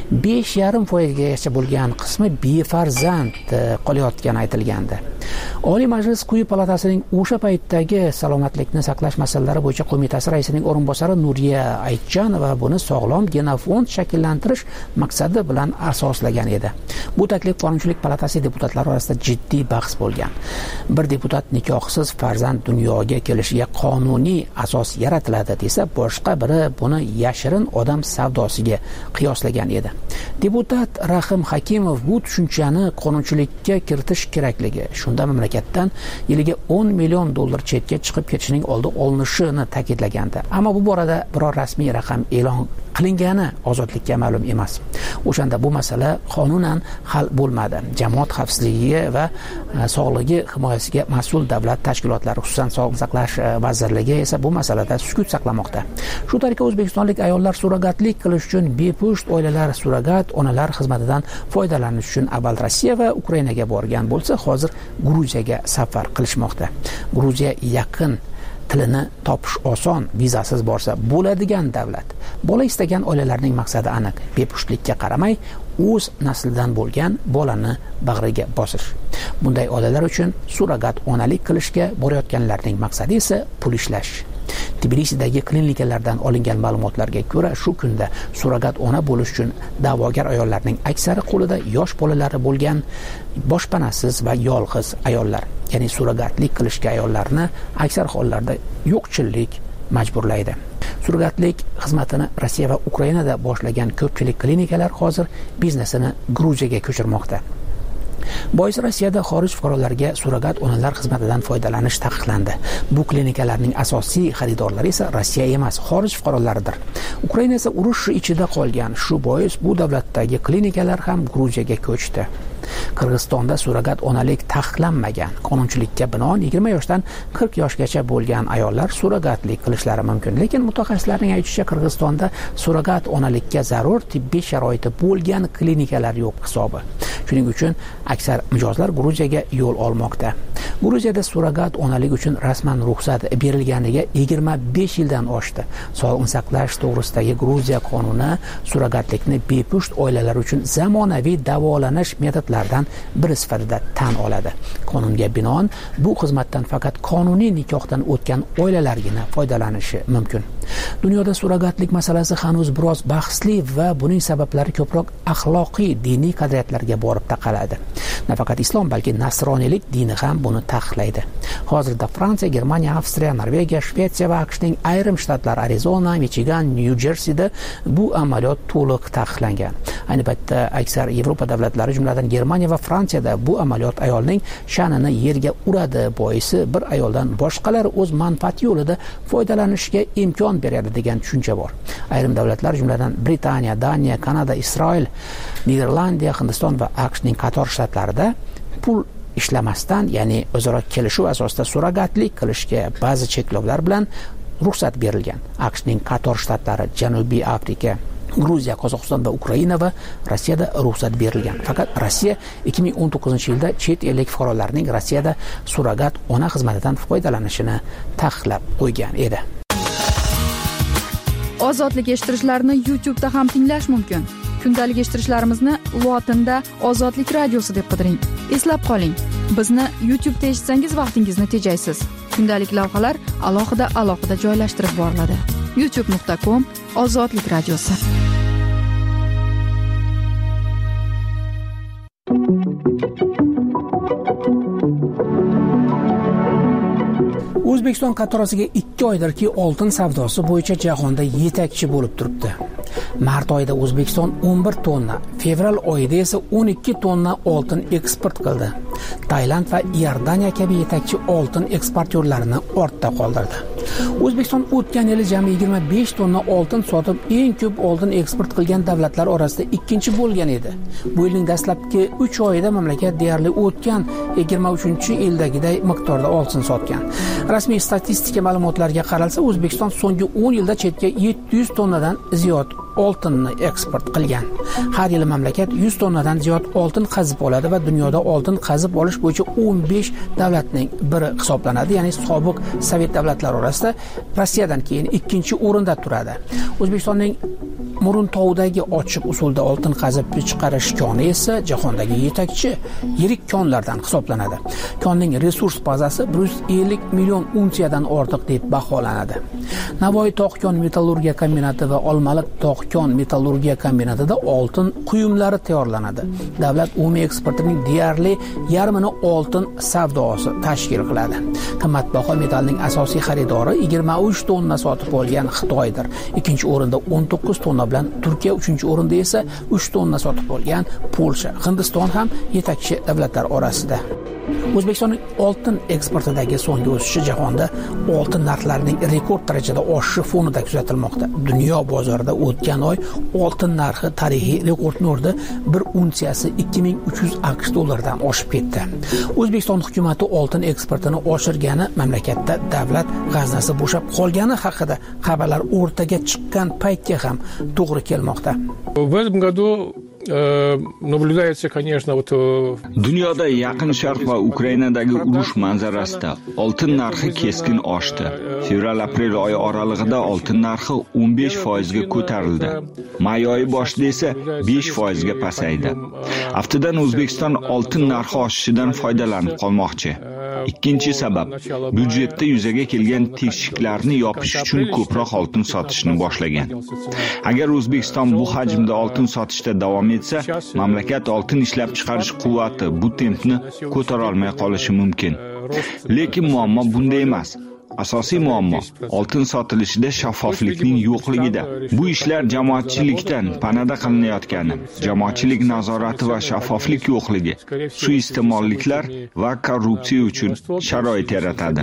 Speaker 9: 5,5% bo'lgan qismi befarzand qolayotgani aytilgandi. Oliy Majlis quyi palatasining o'sha paytdagi salomatlikni saqlash masalalari bo'yicha qo'mitasi raisining o'rinbosari Nuriya Aytjanova buni sog'lom genofond shakllantirish maqsadi bilan asoslagan edi. Bu taklif Qonunchilik palatasi deputatlari orasida jiddiy bahs bo'lgan. Bir deputat nikohsiz farzand dunyoga kelishiga qonuniy asos yaratiladi desa, boshqa biri buni yashirin odam savdosiga qiyoslagan edi. Deputat Rahim Hakimov bu tushunchani qonunchilikka kiritish kerakligi, shunda mamlakatdan yiliga 10 million dollar chetga chiqib ketishining oldi olinishini ta'kidlagandi. Ammo bu borada biror rasmiy raqam e'lon qilingani ozodlikka ma'lum emas. O'shanda bu masala qonunan hal bo'lmadi. Jamoat xavfsizligi va sog'lig'i himoyasiga mas'ul davlat tashkilotlari, xususan Sog'liqni saqlash vazirligi esa bu masalada sukut saqlamoqda. Shu tariqa o'zbekistonlik ayollar surrogatlik qilish uchun bepusht oilalar surrogat onalar xizmatidan foydalanish uchun avval Rossiya va Ukrainaga borgan bo'lsa, hozir Gruziyaga safar qilishmoqda. Gruziya yaqin, tilini topish oson, vizasiz borsa bo'ladigan davlat. Bola istagan oilalarning maqsadi aniq: bepushtlikka qaramay o'z naslidan bo'lgan bolani bag'riga bosish. Bunday oilalar uchun surrogat onalik qilishga borayotganlarning maqsadi esa pul ishlash. Tbilisidagi klinikalardan olingan ma'lumotlarga ko'ra, shu kunda surrogat ona bo'lish uchun da'vogar ayollarning aksari qo'lida yosh bolalari bo'lgan boshpanasiz va yolg'iz ayollar. Ya'ni surrogatlik qilishga ayollarni aksar hollarda yo'qchilik majburlaydi. Surrogatlik xizmatini Rossiya va Ukrainada boshlagan ko'pchilik klinikalar hozir biznesini Gruziyaga ko'chirmoqda. Bois Rossiyada xorij fuqarolariga surrogat onalar xizmatidan foydalanish taqiqlandi. Bu klinikalarning asosiy xaridorlari esa Rossiya emas, xorij fuqarolaridir. Ukraina esa urush ichida qolgan. Shu bois bu davlatdagi klinikalar ham Gruziyaga ko'chdi. Qirg'izistonda surrogat onalik taqiqlanmagan. Qonunchilikka binoan 20 yoshdan 40 yoshgacha bo'lgan ayollar surrogatlik qilishlari mumkin. Lekin mutaxassislarning aytishicha, Qirg'izistonda surrogat onalikka zarur tibbiy sharoiti bo'lgan klinikalar yo'q hisobi. Shuning uchun aksar mijozlar Gruziyaga yo'l olmoqda. Gruziyada surrogat onalik uchun rasman ruxsat berilganiga 25 yildan oshdi. Sog'liqni saqlash to'g'risidagi Gruziya qonuni surrogatlikni bepusht oilalar uchun zamonaviy davolanish metodlaridan biri sifatida tan oladi. Qonunga binoan bu xizmatdan faqat qonuniy nikohdan o'tgan oilalargina foydalanishi mumkin. Dunyoda surrogatlik masalasi hanuz biroz bahsli va buning sabablari ko'proq axloqiy, diniy qadriyatlarga borib taqaladi. Nafaqat islom, balki nasroniylik dini ham buni taqiqlaydi. Hozirda Fransiya, Germaniya, Avstriya, Norvegiya, Shvetsiya va AQShning ayrim shtatlari Arizona, Michigan, New-Jerseyda bu amaliyot to'liq taqiqlangan. Ayni paytda aksar Yevropa davlatlari, jumladan Germaniya va Fransiyada bu amaliyot ayolning sha'nini yerga uradi, boisi bir ayoldan boshqalari o'z manfaati yo'lida foydalanishiga imkon beradi degan tushuncha bor. Ayrim davlatlar, jumladan Britaniya, Daniya, Kanada, Isroil, Niderlandiya, Hindiston va AQShning qator shtatlarida pul ishlamasdan, ya'ni o'zaro kelishuv asosida surrogatlik qilishga ba'zi cheklovlar bilan ruxsat berilgan. AQShning qator shtatlari, Janubiy Afrika, Gruziya, Qozog'iston va Ukraina va Rossiyada ruxsat berilgan. Faqat Rossiya 2019-yilda chet ellik fuqarolarning Rossiyada surrogat ona xizmatidan foydalanishini taqiqlab qo'ygan edi.
Speaker 1: Ozodlik eshittirishlarni YouTube'da ham tinglash mumkin. Kundalik eshittirishlarimizni lotinda Ozodlik radiosi deb qidiring. Eslab qoling, bizni YouTube'da eshitsangiz vaqtingizni tejaysiz. Kundalik lavhalar alohida joylashtirib boriladi. youtube.com/Ozodlik radiosi.
Speaker 9: O'zbekiston qatorasiga 2 oydirki oltin savdosi bo'yicha jahonda yetakchi bo'lib turibdi. Mart oyida O'zbekiston 11 tonna, fevral oyida esa 12 tonna oltin eksport qildi. Tailand va Iordaniya kabi yetakchi oltin eksportyorlarini ortda qoldirdi. O'zbekiston o'tgan yili jami 25 tonna oltin sotib, eng ko'p oltin eksport qilgan davlatlar orasida ikkinchi bo'lgan edi. Bu yilning dastlabki 3 oyida mamlakat deyarli o'tgan 23-yildagiday miqdorda oltin sotgan. Rasmiy statistika ma'lumotlariga qaralsa, O'zbekiston so'nggi 10 yilda chetga 700 tonnadan ziyod oltinni eksport qilgan. Har yili mamlakat 100 tonnadan ziyod oltin qazib oladi va dunyoda oltin qazib olish bo'yicha 15 davlatning biri hisoblanadi. Ya'ni sobiq Sovet davlatlari orasida Rossiyadan keyin ikkinchi o'rinda turadi. O'zbekistonning Muruntovdagi ochiq usulda oltin qazib chiqarish koni esa jahondagi yetakchi yirik konlardan hisoblanadi. Konning resurs bazasi 150 million unsiyadan ortiq deb baholanadi. Navoiy tog'-kon metallurgiya kombinati va Olmaliq tog'-kon metallurgiya kombinatida oltin quyumlari tayyorlanadi. Davlat umumiy eksportining deyarli yarmini oltin savdosi tashkil qiladi. Qimmatbaho metallning asosiy xaridori 23 tonna sotib olgan Xitoydir. Ikkinchi o'rinda 19 tonna bilan Turkiya, 3-o'rinda esa 3 tonna sotib olgan Polsha. Hindiston ham yetakchi davlatlar orasida. O'zbekistonning oltin eksportidagi so'nggi o'sishi jahonda oltin narxlarining rekord darajada oshishi fonida kuzatilmoqda. Dunyo bozorida o'tgan oy oltin narxi tarixiy rekordni urdi. 1 unsiyasi 2300 AQSh dollaridan oshib ketdi. O'zbekiston hukumatı oltin eksportini oshirgani, mamlakatda davlat g'aznasi bo'shab qolgani haqida xabarlar o'rtaga chiqqan paytga ham to'g'ri kelmoqda.
Speaker 5: В этом году наблюдается, конечно, вот
Speaker 10: Dunyoda Yaqin Sharq va Ukrainadagi urush manzarasida oltin narxi keskin oshdi. Fevral-aprel oyi oralig'ida oltin narxi 15% ga ko'tarildi. May oyi boshida esa 5% ga pasaydi. Haftadan O'zbekiston oltin narxi oshishidan foydalanib qolmoqchi. Ikkinchi sabab, byudjetda yuzaga kelgan teshiklarni yopish uchun ko'proq oltin sotishni boshlagan. Agar O'zbekiston bu hajmda oltin sotishda davom etsa, mamlakat oltin ishlab chiqarish quvvati bu tempni ko'tara olmay qolishi mumkin. Lekin muammo bunda emas. Asosiy muammo oltin sotilishida shaffoflikning yo'qligida. Bu ishlar jamoatchilikdan panada qilinayotgani, jamoatchilik nazorati va shaffoflik yo'qligi, suiiste'molliklar va korrupsiya uchun sharoit yaratadi.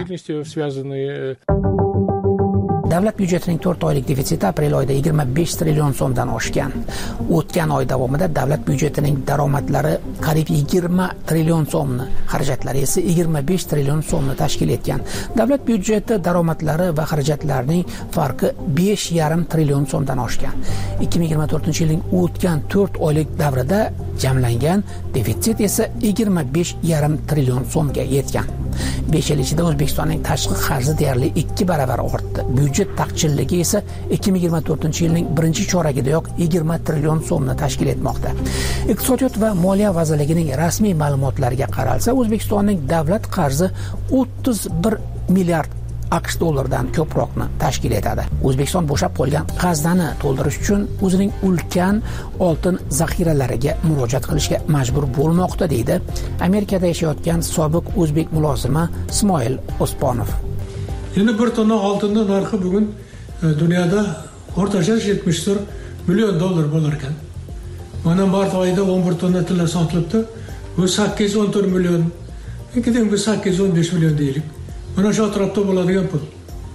Speaker 9: Davlat byudjetining 4 oylik defitsiti aprel oyida 25 trillion so'mdan oshgan. O'tgan oy davomida davlat byudjetining daromadlari qariyb 20 trillion so'mni, xarajatlari esa 25 trillion so'mni tashkil etgan. Davlat byudjeti daromadlari va xarajatlarining farqi 5,5 trillion so'mdan oshgan. 2024-yilning o'tgan 4 oylik davrida jamlangan defitsit esa 25,5 trillion so'mga yetgan. 5 yil ichida O'zbekistonning tashqi qarzi deyarli 2 baravar ortdi. Byudjet taqchilligi esa 2024-yilning birinchi choragidayoq 20 trillion so'mni tashkil etmoqda. Iqtisodiyot va moliya vazirligining rasmiy ma'lumotlariga qaralsa, O'zbekistonning davlat qarzi 31 milliard AQSh dollaridan ko'proqni tashkil etadi. O'zbekiston bo'shab qolgan qaznani to'ldirish uchun o'zining ulkan oltin zaxiralariga murojaat qilishga majbur bo'lmoqda, deydi Amerikada yashayotgan sobiq o'zbek mulozimi Ismoil Osponov.
Speaker 15: Endi bir tonna oltinning narxi bugun dunyoda o'rtacha 74 million dollar bo'lar ekan. Mana mart oyida 11 tonna tilla sotilibdi. Bu 814 million, ikkidan bu 815 million deylik. Mana shu atrofda bo'ladigan pul.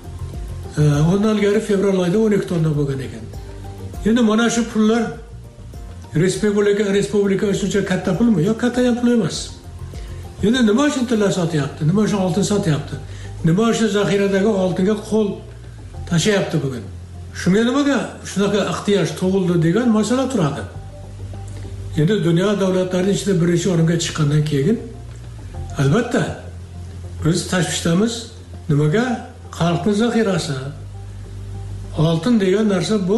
Speaker 15: Ondan ilgari fevral oyida 12 tonna bo'lgan ekan. Endi mana shu pullar respublika uchun katta pulmi? Yo'q, katta ham pul emas. Endi nima uchun tilla sotyapti? Nima uchun oltin sotyapti? Nima uchun zaxiradagi oltinga qo'l tashayapti bugun? Shunga nimaga shunaqa ehtiyoj tug'ildi degan masala turadi. Endi dunyo davlatlarining ichida birinchi o'ringa chiqqandan keyin albatta biz tashvishdamiz. Nimaga? Xalqning zaxirasi. Oltin degan narsa bu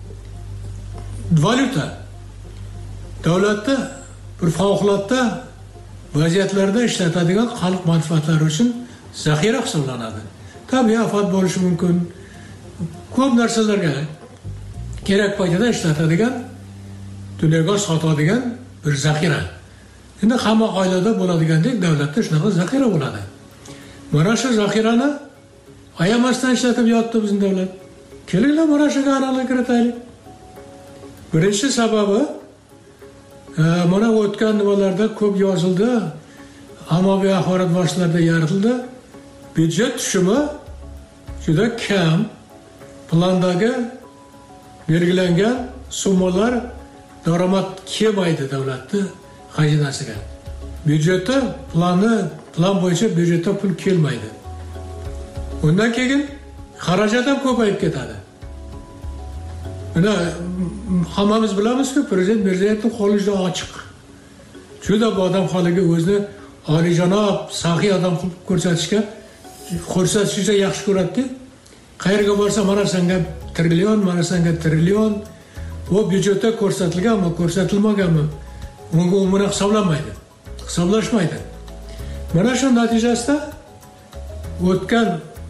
Speaker 15: valyuta. Davlatda bir favqulodda vaziyatlarda ishlatadigan xalq manfaatlari uchun zaxira hisoblanadi. Tabiiy ofat bo'lishi mumkin. Ko'p narsalarga kerak paytida ishlatadigan, dunyoga sotadigan bir zaxira. Endi hamma oilada bo'ladigandek davlatda shunaqa zaxira bo'ladi. Mana shu zaxirani ayamasdan ishlatib yotdi bizning davlat. Kelinglar mana shuga aniqlik kiritaylik. Birinchi sababi mana o'tgan nimalarda ko'p yozildi, ommaviy axborot vositalarida yoritildi. Byudjet tushumi juda kam, plandagi belgilangan summalar daromad kelmaydi davlatning xazinasiga. Byudjetda plan bo'yicha byudjetda pul kelmaydi. Undan keyin xarajat ham ko'payib ketadi. Mana hammamiz bilamizki, prezident Mirziyoyevning qo'li juda ochiq. Juda bu odam holiga o'zini oliyjanob, saxiy odam qilib ko'rsatishga yaxshi ko'radi. Qayerga borsa mana senga trillion, mana senga trillion, bu byudjetda ko'rsatilganmi, ko'rsatilmaganmi? Unga umuman hisoblanmaydi. Hisoblashmaydi. Mana shu natijasida o'tgan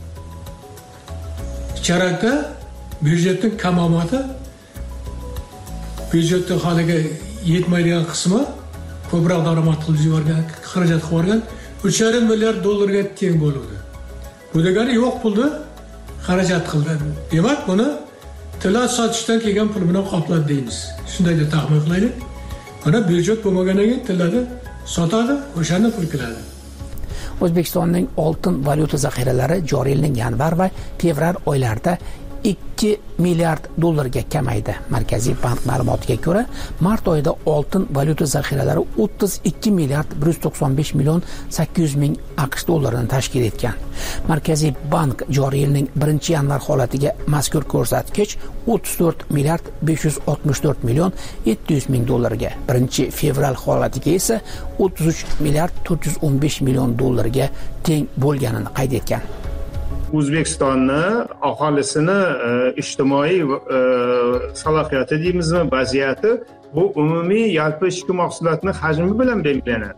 Speaker 15: charakda byudjetning kamomati, byudjetning holiga yetmaydigan qismi ko'proq daromad qilib yuborgan, xarajat qilib yuborgan 3,5 milliard dollarga teng bo'ldi. Bu degani yo'q pulni xarajat qildi. Demak, buni tilla sotishdan kelgan pul bilan qopladi deymiz. Shunday deb taxmin qilaylik. Mana byudjet bo'lmaganidan keyin tillani sotadi, o'shani pul keladi.
Speaker 9: O'zbekistonning oltin valyuta zaxiralari joriy yilning yanvar va fevral oylarida 2 milliard dollarga kamaydi. Markaziy bank ma'lumotiga ko'ra, mart oyida oltin valyuta zaxiralari 32 milliard 195 million 800 ming AQSh dollarini tashkil etgan. Markaziy bank joriy yilning 1-yanvar holatiga mazkur ko'rsatkich 34 milliard 564 million 700 ming dollarga, 1-fevral holatiga esa 33 milliard 415 million dollarga teng bo'lganini qayd etgan.
Speaker 20: O'zbekistonni aholisini ijtimoiy salohiyati deymizmi, vaziyati bu umumiy yalpi ichki mahsulotning hajmi bilan belgilanadi.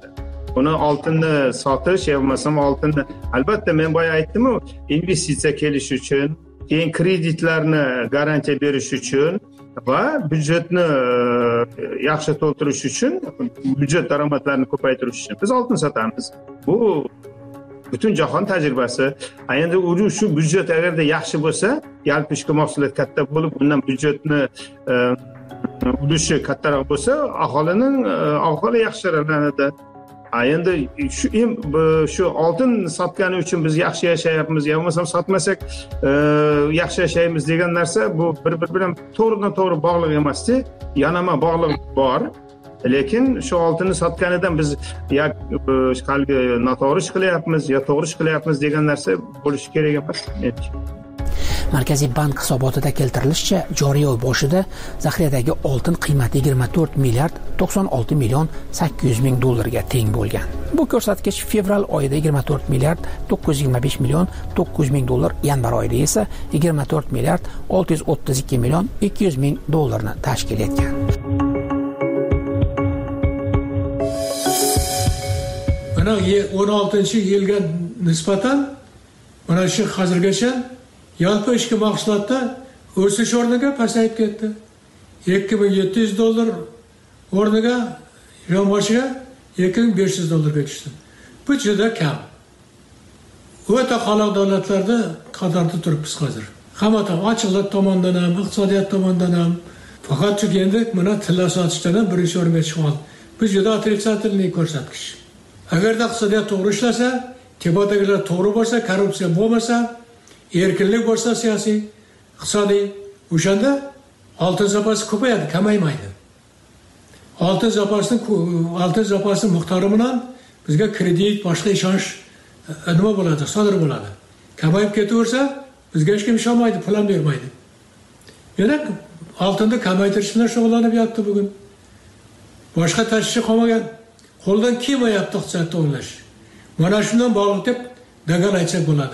Speaker 20: uni oltinni sotish yo bo'lmasam oltinni albatta men boya aytdim-ku, investitsiya kelish uchun, keyin kreditlarni garantiya berish uchun va byudjetni yaxshi to'ldirish uchun, byudjet daromadlarini ko'paytirish uchun biz oltin sotamiz. Bu butun jahon tajribasi. Endi shu byudjet agarda yaxshi bo'lsa, yalpi ichki mahsulot katta bo'lib, undan byudjetni ulushi kattaroq bo'lsa, aholining ahvoli yaxshilanadi. Endi shu oltin sotgani uchun biz yaxshi yashayapmiz, yo bo'lmasam sotmasak yaxshi yashaymiz degan narsa bu bir-biri bilan to'g'ridan-to'g'ri bog'liq emasdi. Yana ham bog'liq bor. Lekin shu oltinni sotganidan biz yo qalbi noto'g'ri ish qilyapmiz, yo to'g'ri ish qilyapmiz degan narsa bo'lishi kerak emas.
Speaker 9: Markaziy bank hisobotida keltirilishicha, joriy oy boshida zaxiradagi oltin qiymati 24 milliard 96 million 800 ming dollarga teng bo'lgan. Bu ko'rsatkich fevral oyida 24 milliard 925 million 900 ming dollar, yanvar oyida esa 24 milliard 632 million 200 ming dollarni tashkil etgan.
Speaker 5: Mana 16-yilga nisbatan mana shu hozirgacha yalpi ichki mahsulotda o'sish o'rniga pasayib ketdi. 2700 dollar o'rniga yonboshiga 2500 dollarga tushdi. Bu juda kam. O'ta qoloq davlatlarda qatorda turibmiz hozir. Hamma ochiqlik tomonidan ham, iqtisodiyot tomonidan ham, faqat chunki endi mana tilla sotishdan ham birinchi o'ringa chiqib oldi. Bu juda отрицательный ko'rsatkich. Agarda iqtisodiyot to'g'ri ishlasa, tebadagilar to'g'ri bo'lsa, korrupsiya bo'lmasa, erkinlik bo'lsa siyosiy, iqtisodiy, o'shanda oltin zaposi ko'payadi, kamaymaydi. Oltin zaposi miqdori bilan bizga kredit, boshqa ishonch nima bo'ladi, sodir bo'ladi. Kamayib ketaversa, bizga hech kim ishonmaydi, pul ham bermaydi. Yana oltinni kamaytirish bilan shug'ullanib yotdi bugun. Boshqa tashvishi qolmagan. Qo'ldan kelmayapti iqtisodni o'nglash. Mana shundan bog'liq deb dagal aytsak bo'ladi.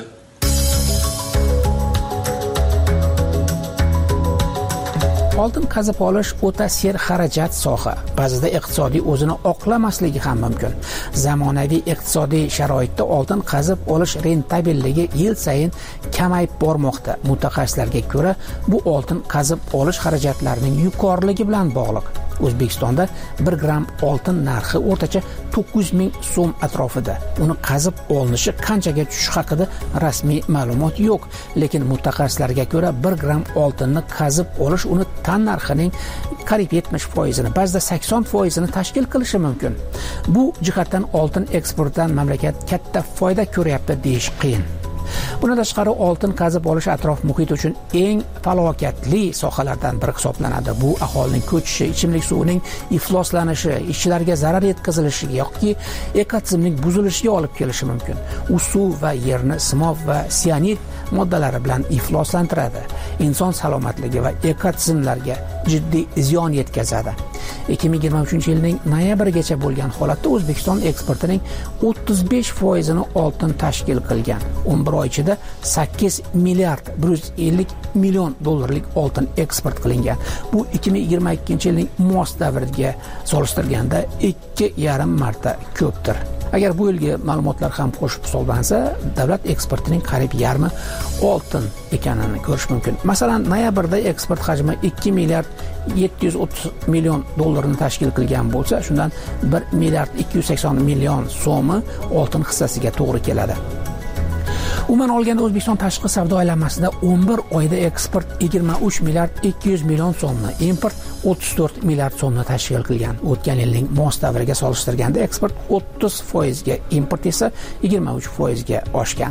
Speaker 9: Oltin qazib olish o'ta serxarajat soha. Ba'zida iqtisodiy o'zini oqlamasligi ham mumkin. Zamonaviy iqtisodiy sharoitda oltin qazib olish rentabelligi yil sayin kamayib bormoqda. Mutaxassislarga ko'ra, bu oltin qazib olish xarajatlarining yuqoriligi bilan bog'liq. O'zbekistonda 1 gram oltin narxi o'rtacha 900 ming so'm atrofida. Uni qazib olinishi qanchaga tushishi haqida rasmiy ma'lumot yo'q, lekin mutaxassislarga ko'ra 1 gram oltinni qazib olish uni tan narxining qariyb 70%, ba'zida 80% tashkil qilishi mumkin. Bu jihatdan oltin eksportidan mamlakat katta foyda ko'ryapti deyish qiyin. Bundan tashqari oltin qazib olish atrof muhit uchun eng falokatli sohalardan biri hisoblanadi. Bu aholining ko'chishi, ichimlik suvining ifloslanishi, ishchilarga zarar yetkazilishi yoki ekotizimning buzilishiga olib kelishi mumkin. U suv va yerni simov va sianid moddalari bilan ifloslantiradi. Inson salomatligi va ekotizimlarga jiddiy ziyon yetkazadi. 2023-yilning noyabrigacha bo'lgan holatda O'zbekiston eksportining 35%ni oltin tashkil qilgan. 11 oy ichida 8 milliard 150 million dollarlik oltin eksport qilingan. Bu 2022-yilning mos davriga solishtirganda 2,5 marta ko'pdir. Agar bu yilgi ma'lumotlar ham qo'shib hisoblansa, davlat eksportining qariyb yarmi oltin ekanini ko'rish mumkin. Masalan, noyabrda eksport hajmi 2 milliard 730 million dollarni tashkil qilgan bo'lsa, shundan 1 milliard 280 million so'mi oltin hissasiga to'g'ri keladi. Umuman olganda O'zbekiston tashqi savdo aylanmasida 11 oyda eksport 23 milliard 200 million so'mni, import 34 milliard so'mni tashkil qilgan. O'tgan yilning mos davriga solishtirganda eksport 30% ga, import esa 23% ga oshgan.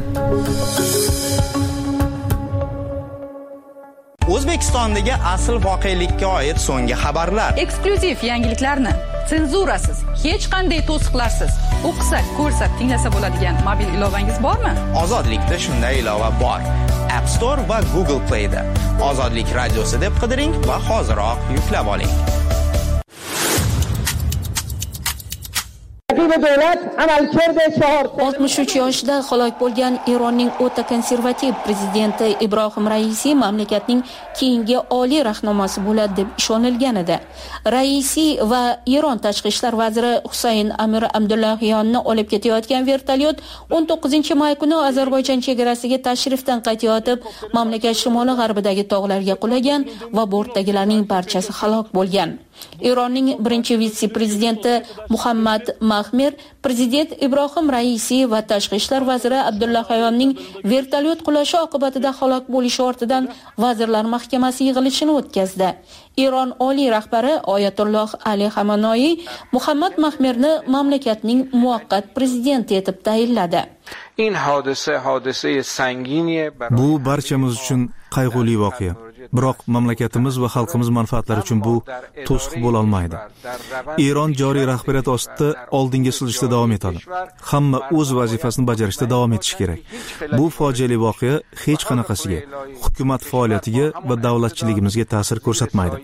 Speaker 21: O'zbekistondagi asl voqelikka oid so'nggi xabarlar.
Speaker 1: Eksklyuziv yangiliklarni senzurasiz, hech qanday to'siqlarsiz o'qisa, ko'rsa, tinglasa bo'ladigan mobil ilovangiz bormi?
Speaker 21: Ozodlikda shunday ilova bor. App Store va Google Play da. Ozodlik radiosi deb qidiring va hoziroq yuklab oling.
Speaker 3: 63 yoshida halok bo'lgan Eronning o'ta konservativ prezidenti Ibrohim Raisi mamlakatning keyingi oliy rahnamosi bo'ladi deb ishonilgan edi. Raisi va Eron tashqi ishlar vaziri Husayn Amir Abdullaxiyonni olib ketayotgan vertolyot 19-may kuni Ozarbayjon chegarasiga tashrifdan qaytayotib, mamlakat shimoli-g'arbidagi tog'larga qulagan va bortdagilarning barchasi halok bo'lgan. Eronning birinchi vitse-prezidenti Muhammad Mahmer prezident Ibrohim Raisi va tashqi ishlar vaziri Abdullaxiyonning vertolyot qulashi oqibatida halok bo'lishi ortidan vazirlar mahkamasi yig'ilishini o'tkazdi. Eron oliy rahbari Oyatulloh Ali Xamenei Muhammad Mahmerni mamlakatning muvaqqat prezidenti etib tayinladi.
Speaker 4: Bu barchamiz uchun qayg'uli voqea. Biroq mamlakatimiz va xalqimiz manfaatlari uchun bu to'siq bo'la olmaydi. Eron joriy rahbariyat ostida oldinga siljishda davom etadi. Hamma o'z vazifasini bajarishda davom etishi kerak. Bu fojiali voqea hech qanaqasiga, hukumat faoliyatiga va davlatchiligimizga ta'sir ko'rsatmaydi.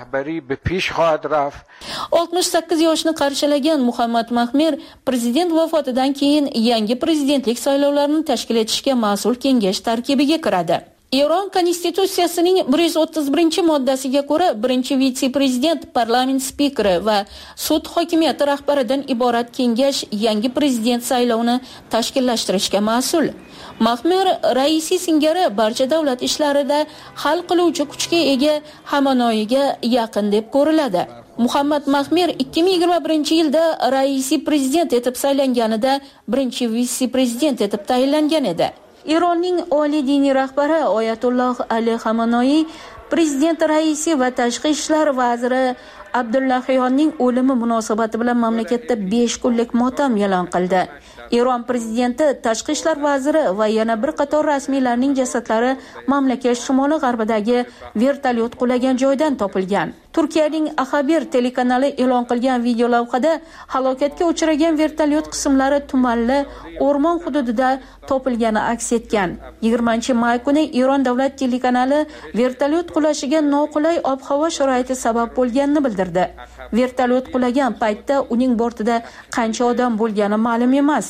Speaker 3: 68 yoshni qarshilagan Muhammad Mahmer prezident vafotidan keyin yangi prezidentlik saylovlarini tashkil etishga mas'ul kengash tarkibiga kiradi. Eron konstitutsiyasining 131-moddasiga ko'ra, birinchi vitse-prezident, parlament spikeri va sud hokimiyati rahbaridan iborat kengash yangi prezident saylovini tashkillashtirishga mas'ul. Mahmer Raisi singari barcha davlat ishlarida hal qiluvchi kuchga ega Xameneiga yaqin deb ko'riladi. Muhammad Mahmer 2021-yilda Raisi prezident etib saylanganida birinchi vitse-prezident etib tayinlangan edi. Eronning oliy diniy rahbari Oyatulloh Ali Xamenei prezident Raisi va tashqi ishlar vaziri Abdullaxiyonning o'limi munosabati bilan mamlakatda 5 kunlik motam e'lon qildi. Eron prezidenti, tashqi ishlar vaziri va yana bir qator rasmiylarning jasadlari mamlakat shimoli-g'arbidagi vertolyot qulagan joydan topilgan. Turkiyaning Axabir telekanali e'lon qilgan video lavhada halokatga uchragan vertolyot qismlari tumanli o'rmon hududida topilgani aks etgan. 20-may kuni Eron davlat telekanali vertolyot qulashiga noqulay ob-havo sharoiti sabab bo'lganini bildirdi. Vertolyot qulagan paytda uning bortida qancha odam bo'lgani ma'lum emas.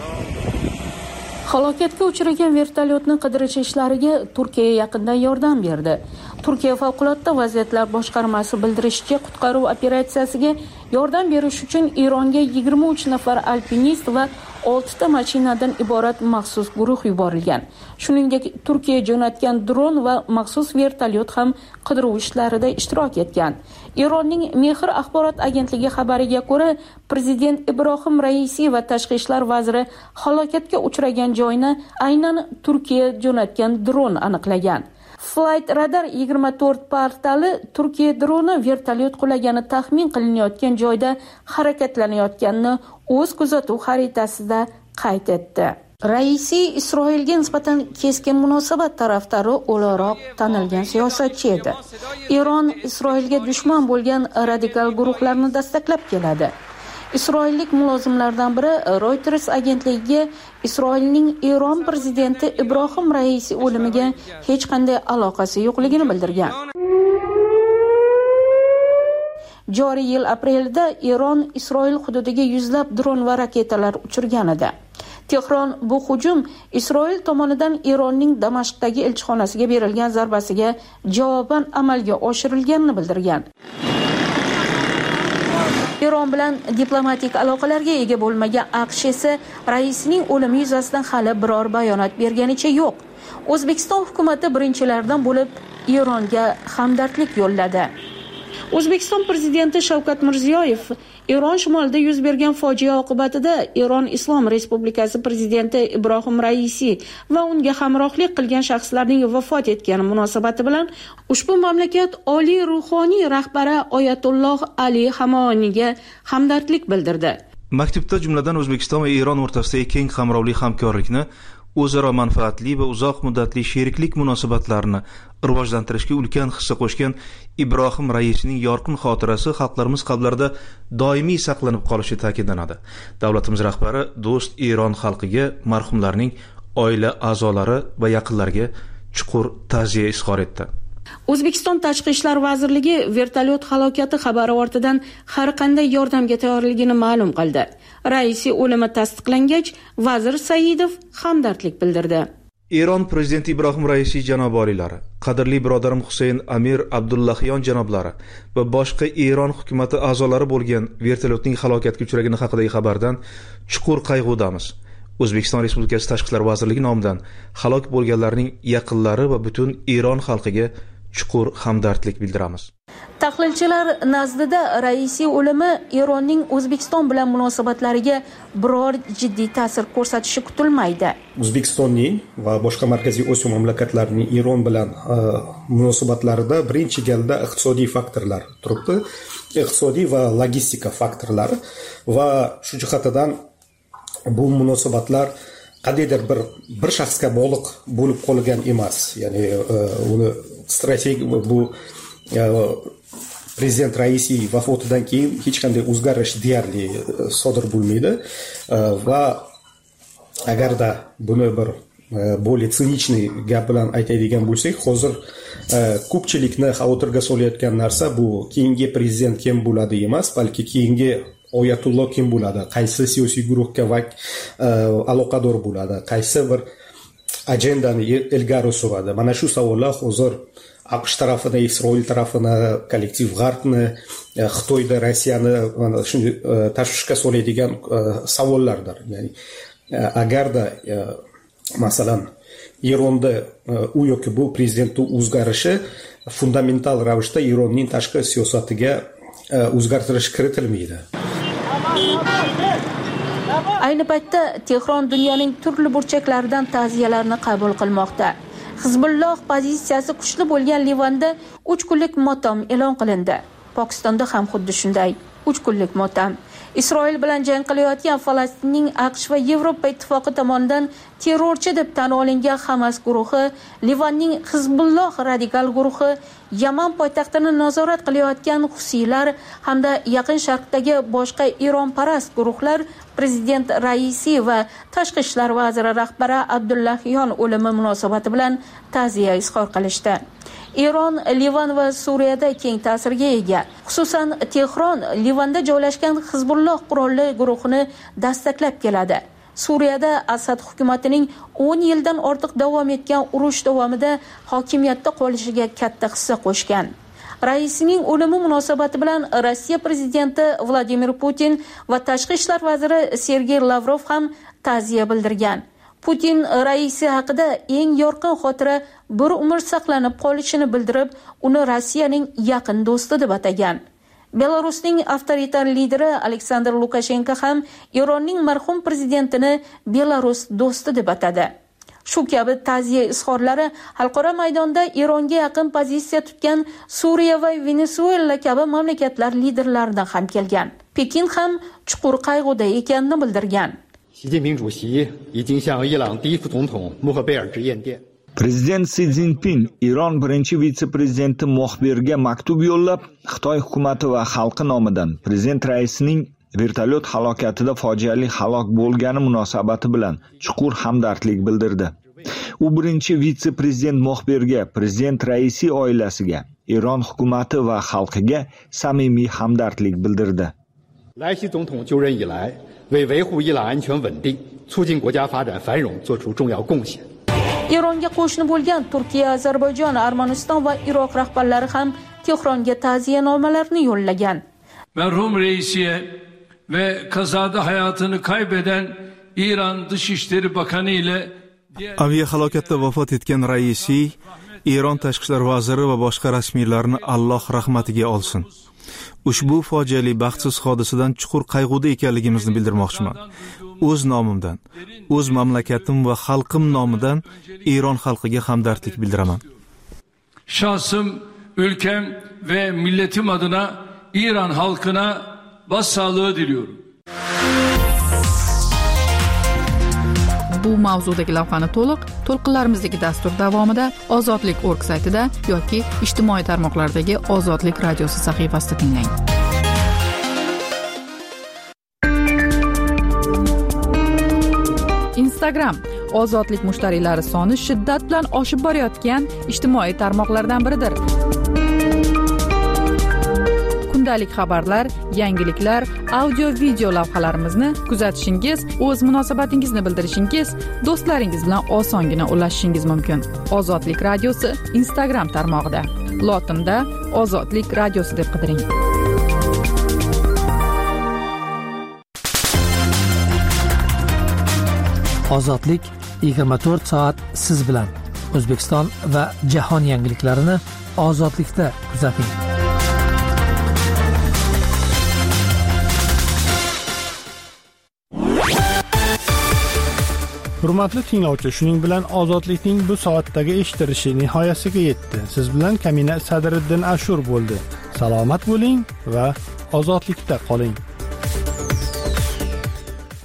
Speaker 3: Halokatga uchragan vertolyotni qidirish ishlariga Turkiya yaqindan yordam berdi. Turkiya favqulodda vaziyatlar boshqarmasi bildirishicha, qutqaruv operatsiyasiga yordam berish uchun Eronga 23 nafar alpinist va 6 ta mashinadan iborat maxsus guruh yuborilgan. Shuningdek, Turkiya jo'natgan dron va maxsus vertolyot ham qidiruv ishlarida ishtirok etgan. Eronning Mehr axborot agentligi xabariga ko'ra, prezident Ibrohim Raisi va tashqi ishlar vaziri halokatga uchragan joyni aynan Turkiya jo'natgan dron aniqlagan. Flight Radar 24 portali Turkiya droni vertolyot qulagani taxmin qilinayotgan joyda harakatlanayotganini o'z kuzatuv xaritasida qayd etdi. Raisi Isroilga nisbatan keskin munosabat tarafdori o'laroq tanilgan siyosatchi edi. Eron Isroilga dushman bo'lgan radikal guruhlarni dastaklab keladi. Isroillik mulozimlardan biri Reuters agentligiga Isroilning Eron prezidenti Ibrohim Raisi o'limiga hech qanday aloqasi yo'qligini bildirgan. Joriy yil aprelda Eron Isroil hududiga yuzlab dron va raketalar uchirgan edi. Tehron bu hujum Isroil tomonidan Eronning Damashqdagi elchixonasiga berilgan zarbasiga javoban amalga oshirilganini bildirgan. Eron bilan diplomatik aloqalarga ega bo'lmagan AQSh esa raisining o'limi yuzasidan hali biror bayonot berganicha yo'q. O'zbekiston hukumati birinchilardan bo'lib Eronga hamdardlik yo'lladi. O'zbekiston prezidenti Shavkat Mirziyoyev Eron shimolida yuz bergan fojia oqibatida Eron Islom Respublikasi prezidenti Ibrohim Raisi va unga hamrohlik qilgan shaxslarning vafot etgani munosabati bilan ushbu mamlakat oliy ruhoniy rahbari Oyatulloh Ali Xameneiga hamdardlik bildirdi.
Speaker 4: Maktubda jumladan O'zbekiston va Eron o'rtasidagi keng qamrovli hamkorlikni, o'zaro manfaatli va uzoq muddatli sheriklik munosabatlarini rivojlantirishga ulkan hissa qo'shgan Ibrohim Raisining yorqin xotirasi xalqlarimiz qalblarida doimiy saqlanib qolishi ta'kidlanadi. Davlatimiz rahbari do'st Eron xalqiga, marhumlarning oila a'zolari va yaqinlariga chuqur ta'ziya izhor etdi.
Speaker 3: O'zbekiston Tashqi ishlar vazirligi vertolyot halokati xabari ortidan har qanday yordamga tayyorligini ma'lum qildi. Raisi o'limi tasdiqlangach, vazir Saidov hamdardlik bildirdi.
Speaker 4: Eron prezidenti Ibrohim Raisi janobi oliylari, qadrli birodarim Husayn Amir Abdullahyon janoblari va boshqa Eron hukumatı a'zolari bo'lgan vertolyotning halokatga uchragani haqidagi xabardan chuqur qayg'udamiz. O'zbekiston Respublikasi Tashqi ishlar vazirligi nomidan halok bo'lganlarning yaqinlari va butun Eron xalqiga chuqur hamdardlik bildiramiz.
Speaker 3: Tahlilchilar nazdida Raisi o'limi Eronning O'zbekiston bilan munosabatlariga biror jiddiy ta'sir ko'rsatishi kutilmaydi.
Speaker 6: O'zbekistonning va boshqa Markaziy Osiyo mamlakatlarining Eron bilan munosabatlarida birinchi galda iqtisodiy faktorlar turibdi. Iqtisodiy va logistika faktorlari va shu jihatidan bu munosabatlar qandaydir bir shaxsga bog'liq bo'lib qolgan emas. Ya'ni uni strategik bu prezident Raisi vafotidan keyin hech qanday o'zgarish deyarli sodir bo'lmaydi va agarda buni bir более sinichniy gap bilan aytadigan bo'lsak, hozir ko'pchilikni xavotirga solayotgan narsa bu keyingi prezident kim bo'ladi emas, balki keyingi Oyatulloh kim bo'ladi, qaysi siyosiy guruhga aloqador bo'ladi, qaysi bir agendani ilgari suradi. Mana shu savollar hozir AQSh tarafini, Isroil tarafini, kollektiv G'arbni, Xitoyda Rossiyani shunday tashvishga soladigan savollardir. Ya'ni agarda masalan Eronda u yoki bu prezidentning o'zgarishi fundamental ravishda Eronning tashqi siyosatiga o'zgartirish kiritilmaydi.
Speaker 3: Ayni paytda Tehron dunyoning turli burchaklaridan ta'ziyalarni qabul qilmoqda. Hizbulloh pozitsiyasi kuchli bo'lgan Livanda 3 kunlik motam e'lon qilindi. Pokistonda ham xuddi shunday 3 kunlik motam. Isroil bilan jang qilayotgan Falastinning AQSh va Yevropa ittifoqi tomonidan terrorchi deb tan olingan Hamas guruhi, Livanning Hizbulloh radikal guruhi, Yaman poytaxtini nazorat qilayotgan Husiylar hamda Yaqin Sharqdagi boshqa Eronparast guruhlar prezident Raisi va tashqi ishlar vaziri rahbari Abdullahyon o'limi munosabati bilan ta'ziya izhor qilishdi. Eron, Livan va Suriyada keng ta'sirga ega. Xususan, Tehron Livanda joylashgan Hizbulloh qurolli guruhini dastaklab keladi. Suriyada Asad hukumatining 10 yildan ortiq davom etgan urush davomida hokimiyatda qolishiga katta hissa qo'shgan. Raisining o'limi munosabati bilan Rossiya prezidenti Vladimir Putin va tashqi ishlar vaziri Sergey Lavrov ham ta'ziya bildirgan. Putin Raisi haqida eng yorqin xotira bir umr saqlanib qolishini bildirib, uni Rossiyaning yaqin do'sti deb atagan. Belarusning avtoritar lideri Aleksandr Lukashenko ham Eronning marhum prezidentini Belarus do'sti deb atadi. Shu kabi ta'ziya izhorlari xalqaro maydonda Eronga yaqin pozitsiya tutgan Suriya va Venesuela kabi mamlakatlar liderlaridan ham kelgan. Pekin ham chuqur qayg'uda ekanini bildirgan.
Speaker 22: 习近平主席已经向伊朗第一副总统穆赫贝尔致唁电。
Speaker 10: Prezident Si Jinping Eron birinchi vitse-prezidenti Mohbirga maktub yo'llab, Xitoy hukumati va xalqi nomidan prezident raisining vertolyot halokatida fojiali halok bo'lgani munosabati bilan chuqur hamdardlik bildirdi. U birinchi vitse-prezident Mohbirga, prezident raisi oilasiga, Eron hukumati va xalqiga samimiy hamdardlik bildirdi.
Speaker 22: 莱西总统就任以来，为维护伊朗安全稳定、促进国家发展繁荣做出重要贡献。
Speaker 3: Eronga qo'shni bo'lgan Turkiya, Ozarbayjon, Armaniston va Iroq rahbarlari ham Tehronga ta'ziyanomalarni yo'llagan.
Speaker 5: Merhum reisiye ve kazada hayatını kaybeden İran Dışişleri Bakanı ile
Speaker 4: aviahalokatda vafot etgan Raisi, Eron tashqi ishlar vaziri va boshqa rasmiylarni Alloh rahmatiga olsin. Ushbu fojiali baxtsiz hodisadan chuqur qayg'uda ekanligimizni bildirmoqchiman. O'z nomimdan, o'z mamlakatim va xalqim nomidan Eron xalqiga hamdardlik bildiraman.
Speaker 5: Şahsım, ülkem ve milletim adına İran halkına başsağlığı diliyorum.
Speaker 1: Bu mavzudagi lavhani to'lqinlarimizdagi dastur davomida ozodlik.org saytida yoki ijtimoiy tarmoqlardagi Ozodlik radiosi sahifasida tinglang. Instagram ozodlik mushtariylari soni shiddat bilan oshib borayotgan ijtimoiy tarmoqlardan biridir. Kundalik xabarlar, yangiliklar, audio video lavhalarimizni kuzatishingiz, o'z munosabatingizni bildirishingiz, do'stlaringiz bilan osongina ulashishingiz mumkin. Ozodlik radiosi Instagram tarmog'ida. Lotinda Ozodlik radiosi deb qidiring.
Speaker 17: Ozodlik 24 soat siz bilan. O'zbekiston va jahon yangiliklarini ozodlikda kuzating.
Speaker 7: Hurmatli tinglovchi, shuning bilan ozodlikning bu soatdagi eshitilishi nihoyasiga yetdi. Siz bilan Kamina Sadriddin Ashur bo'ldi. Salomat bo'ling va ozodlikda qoling.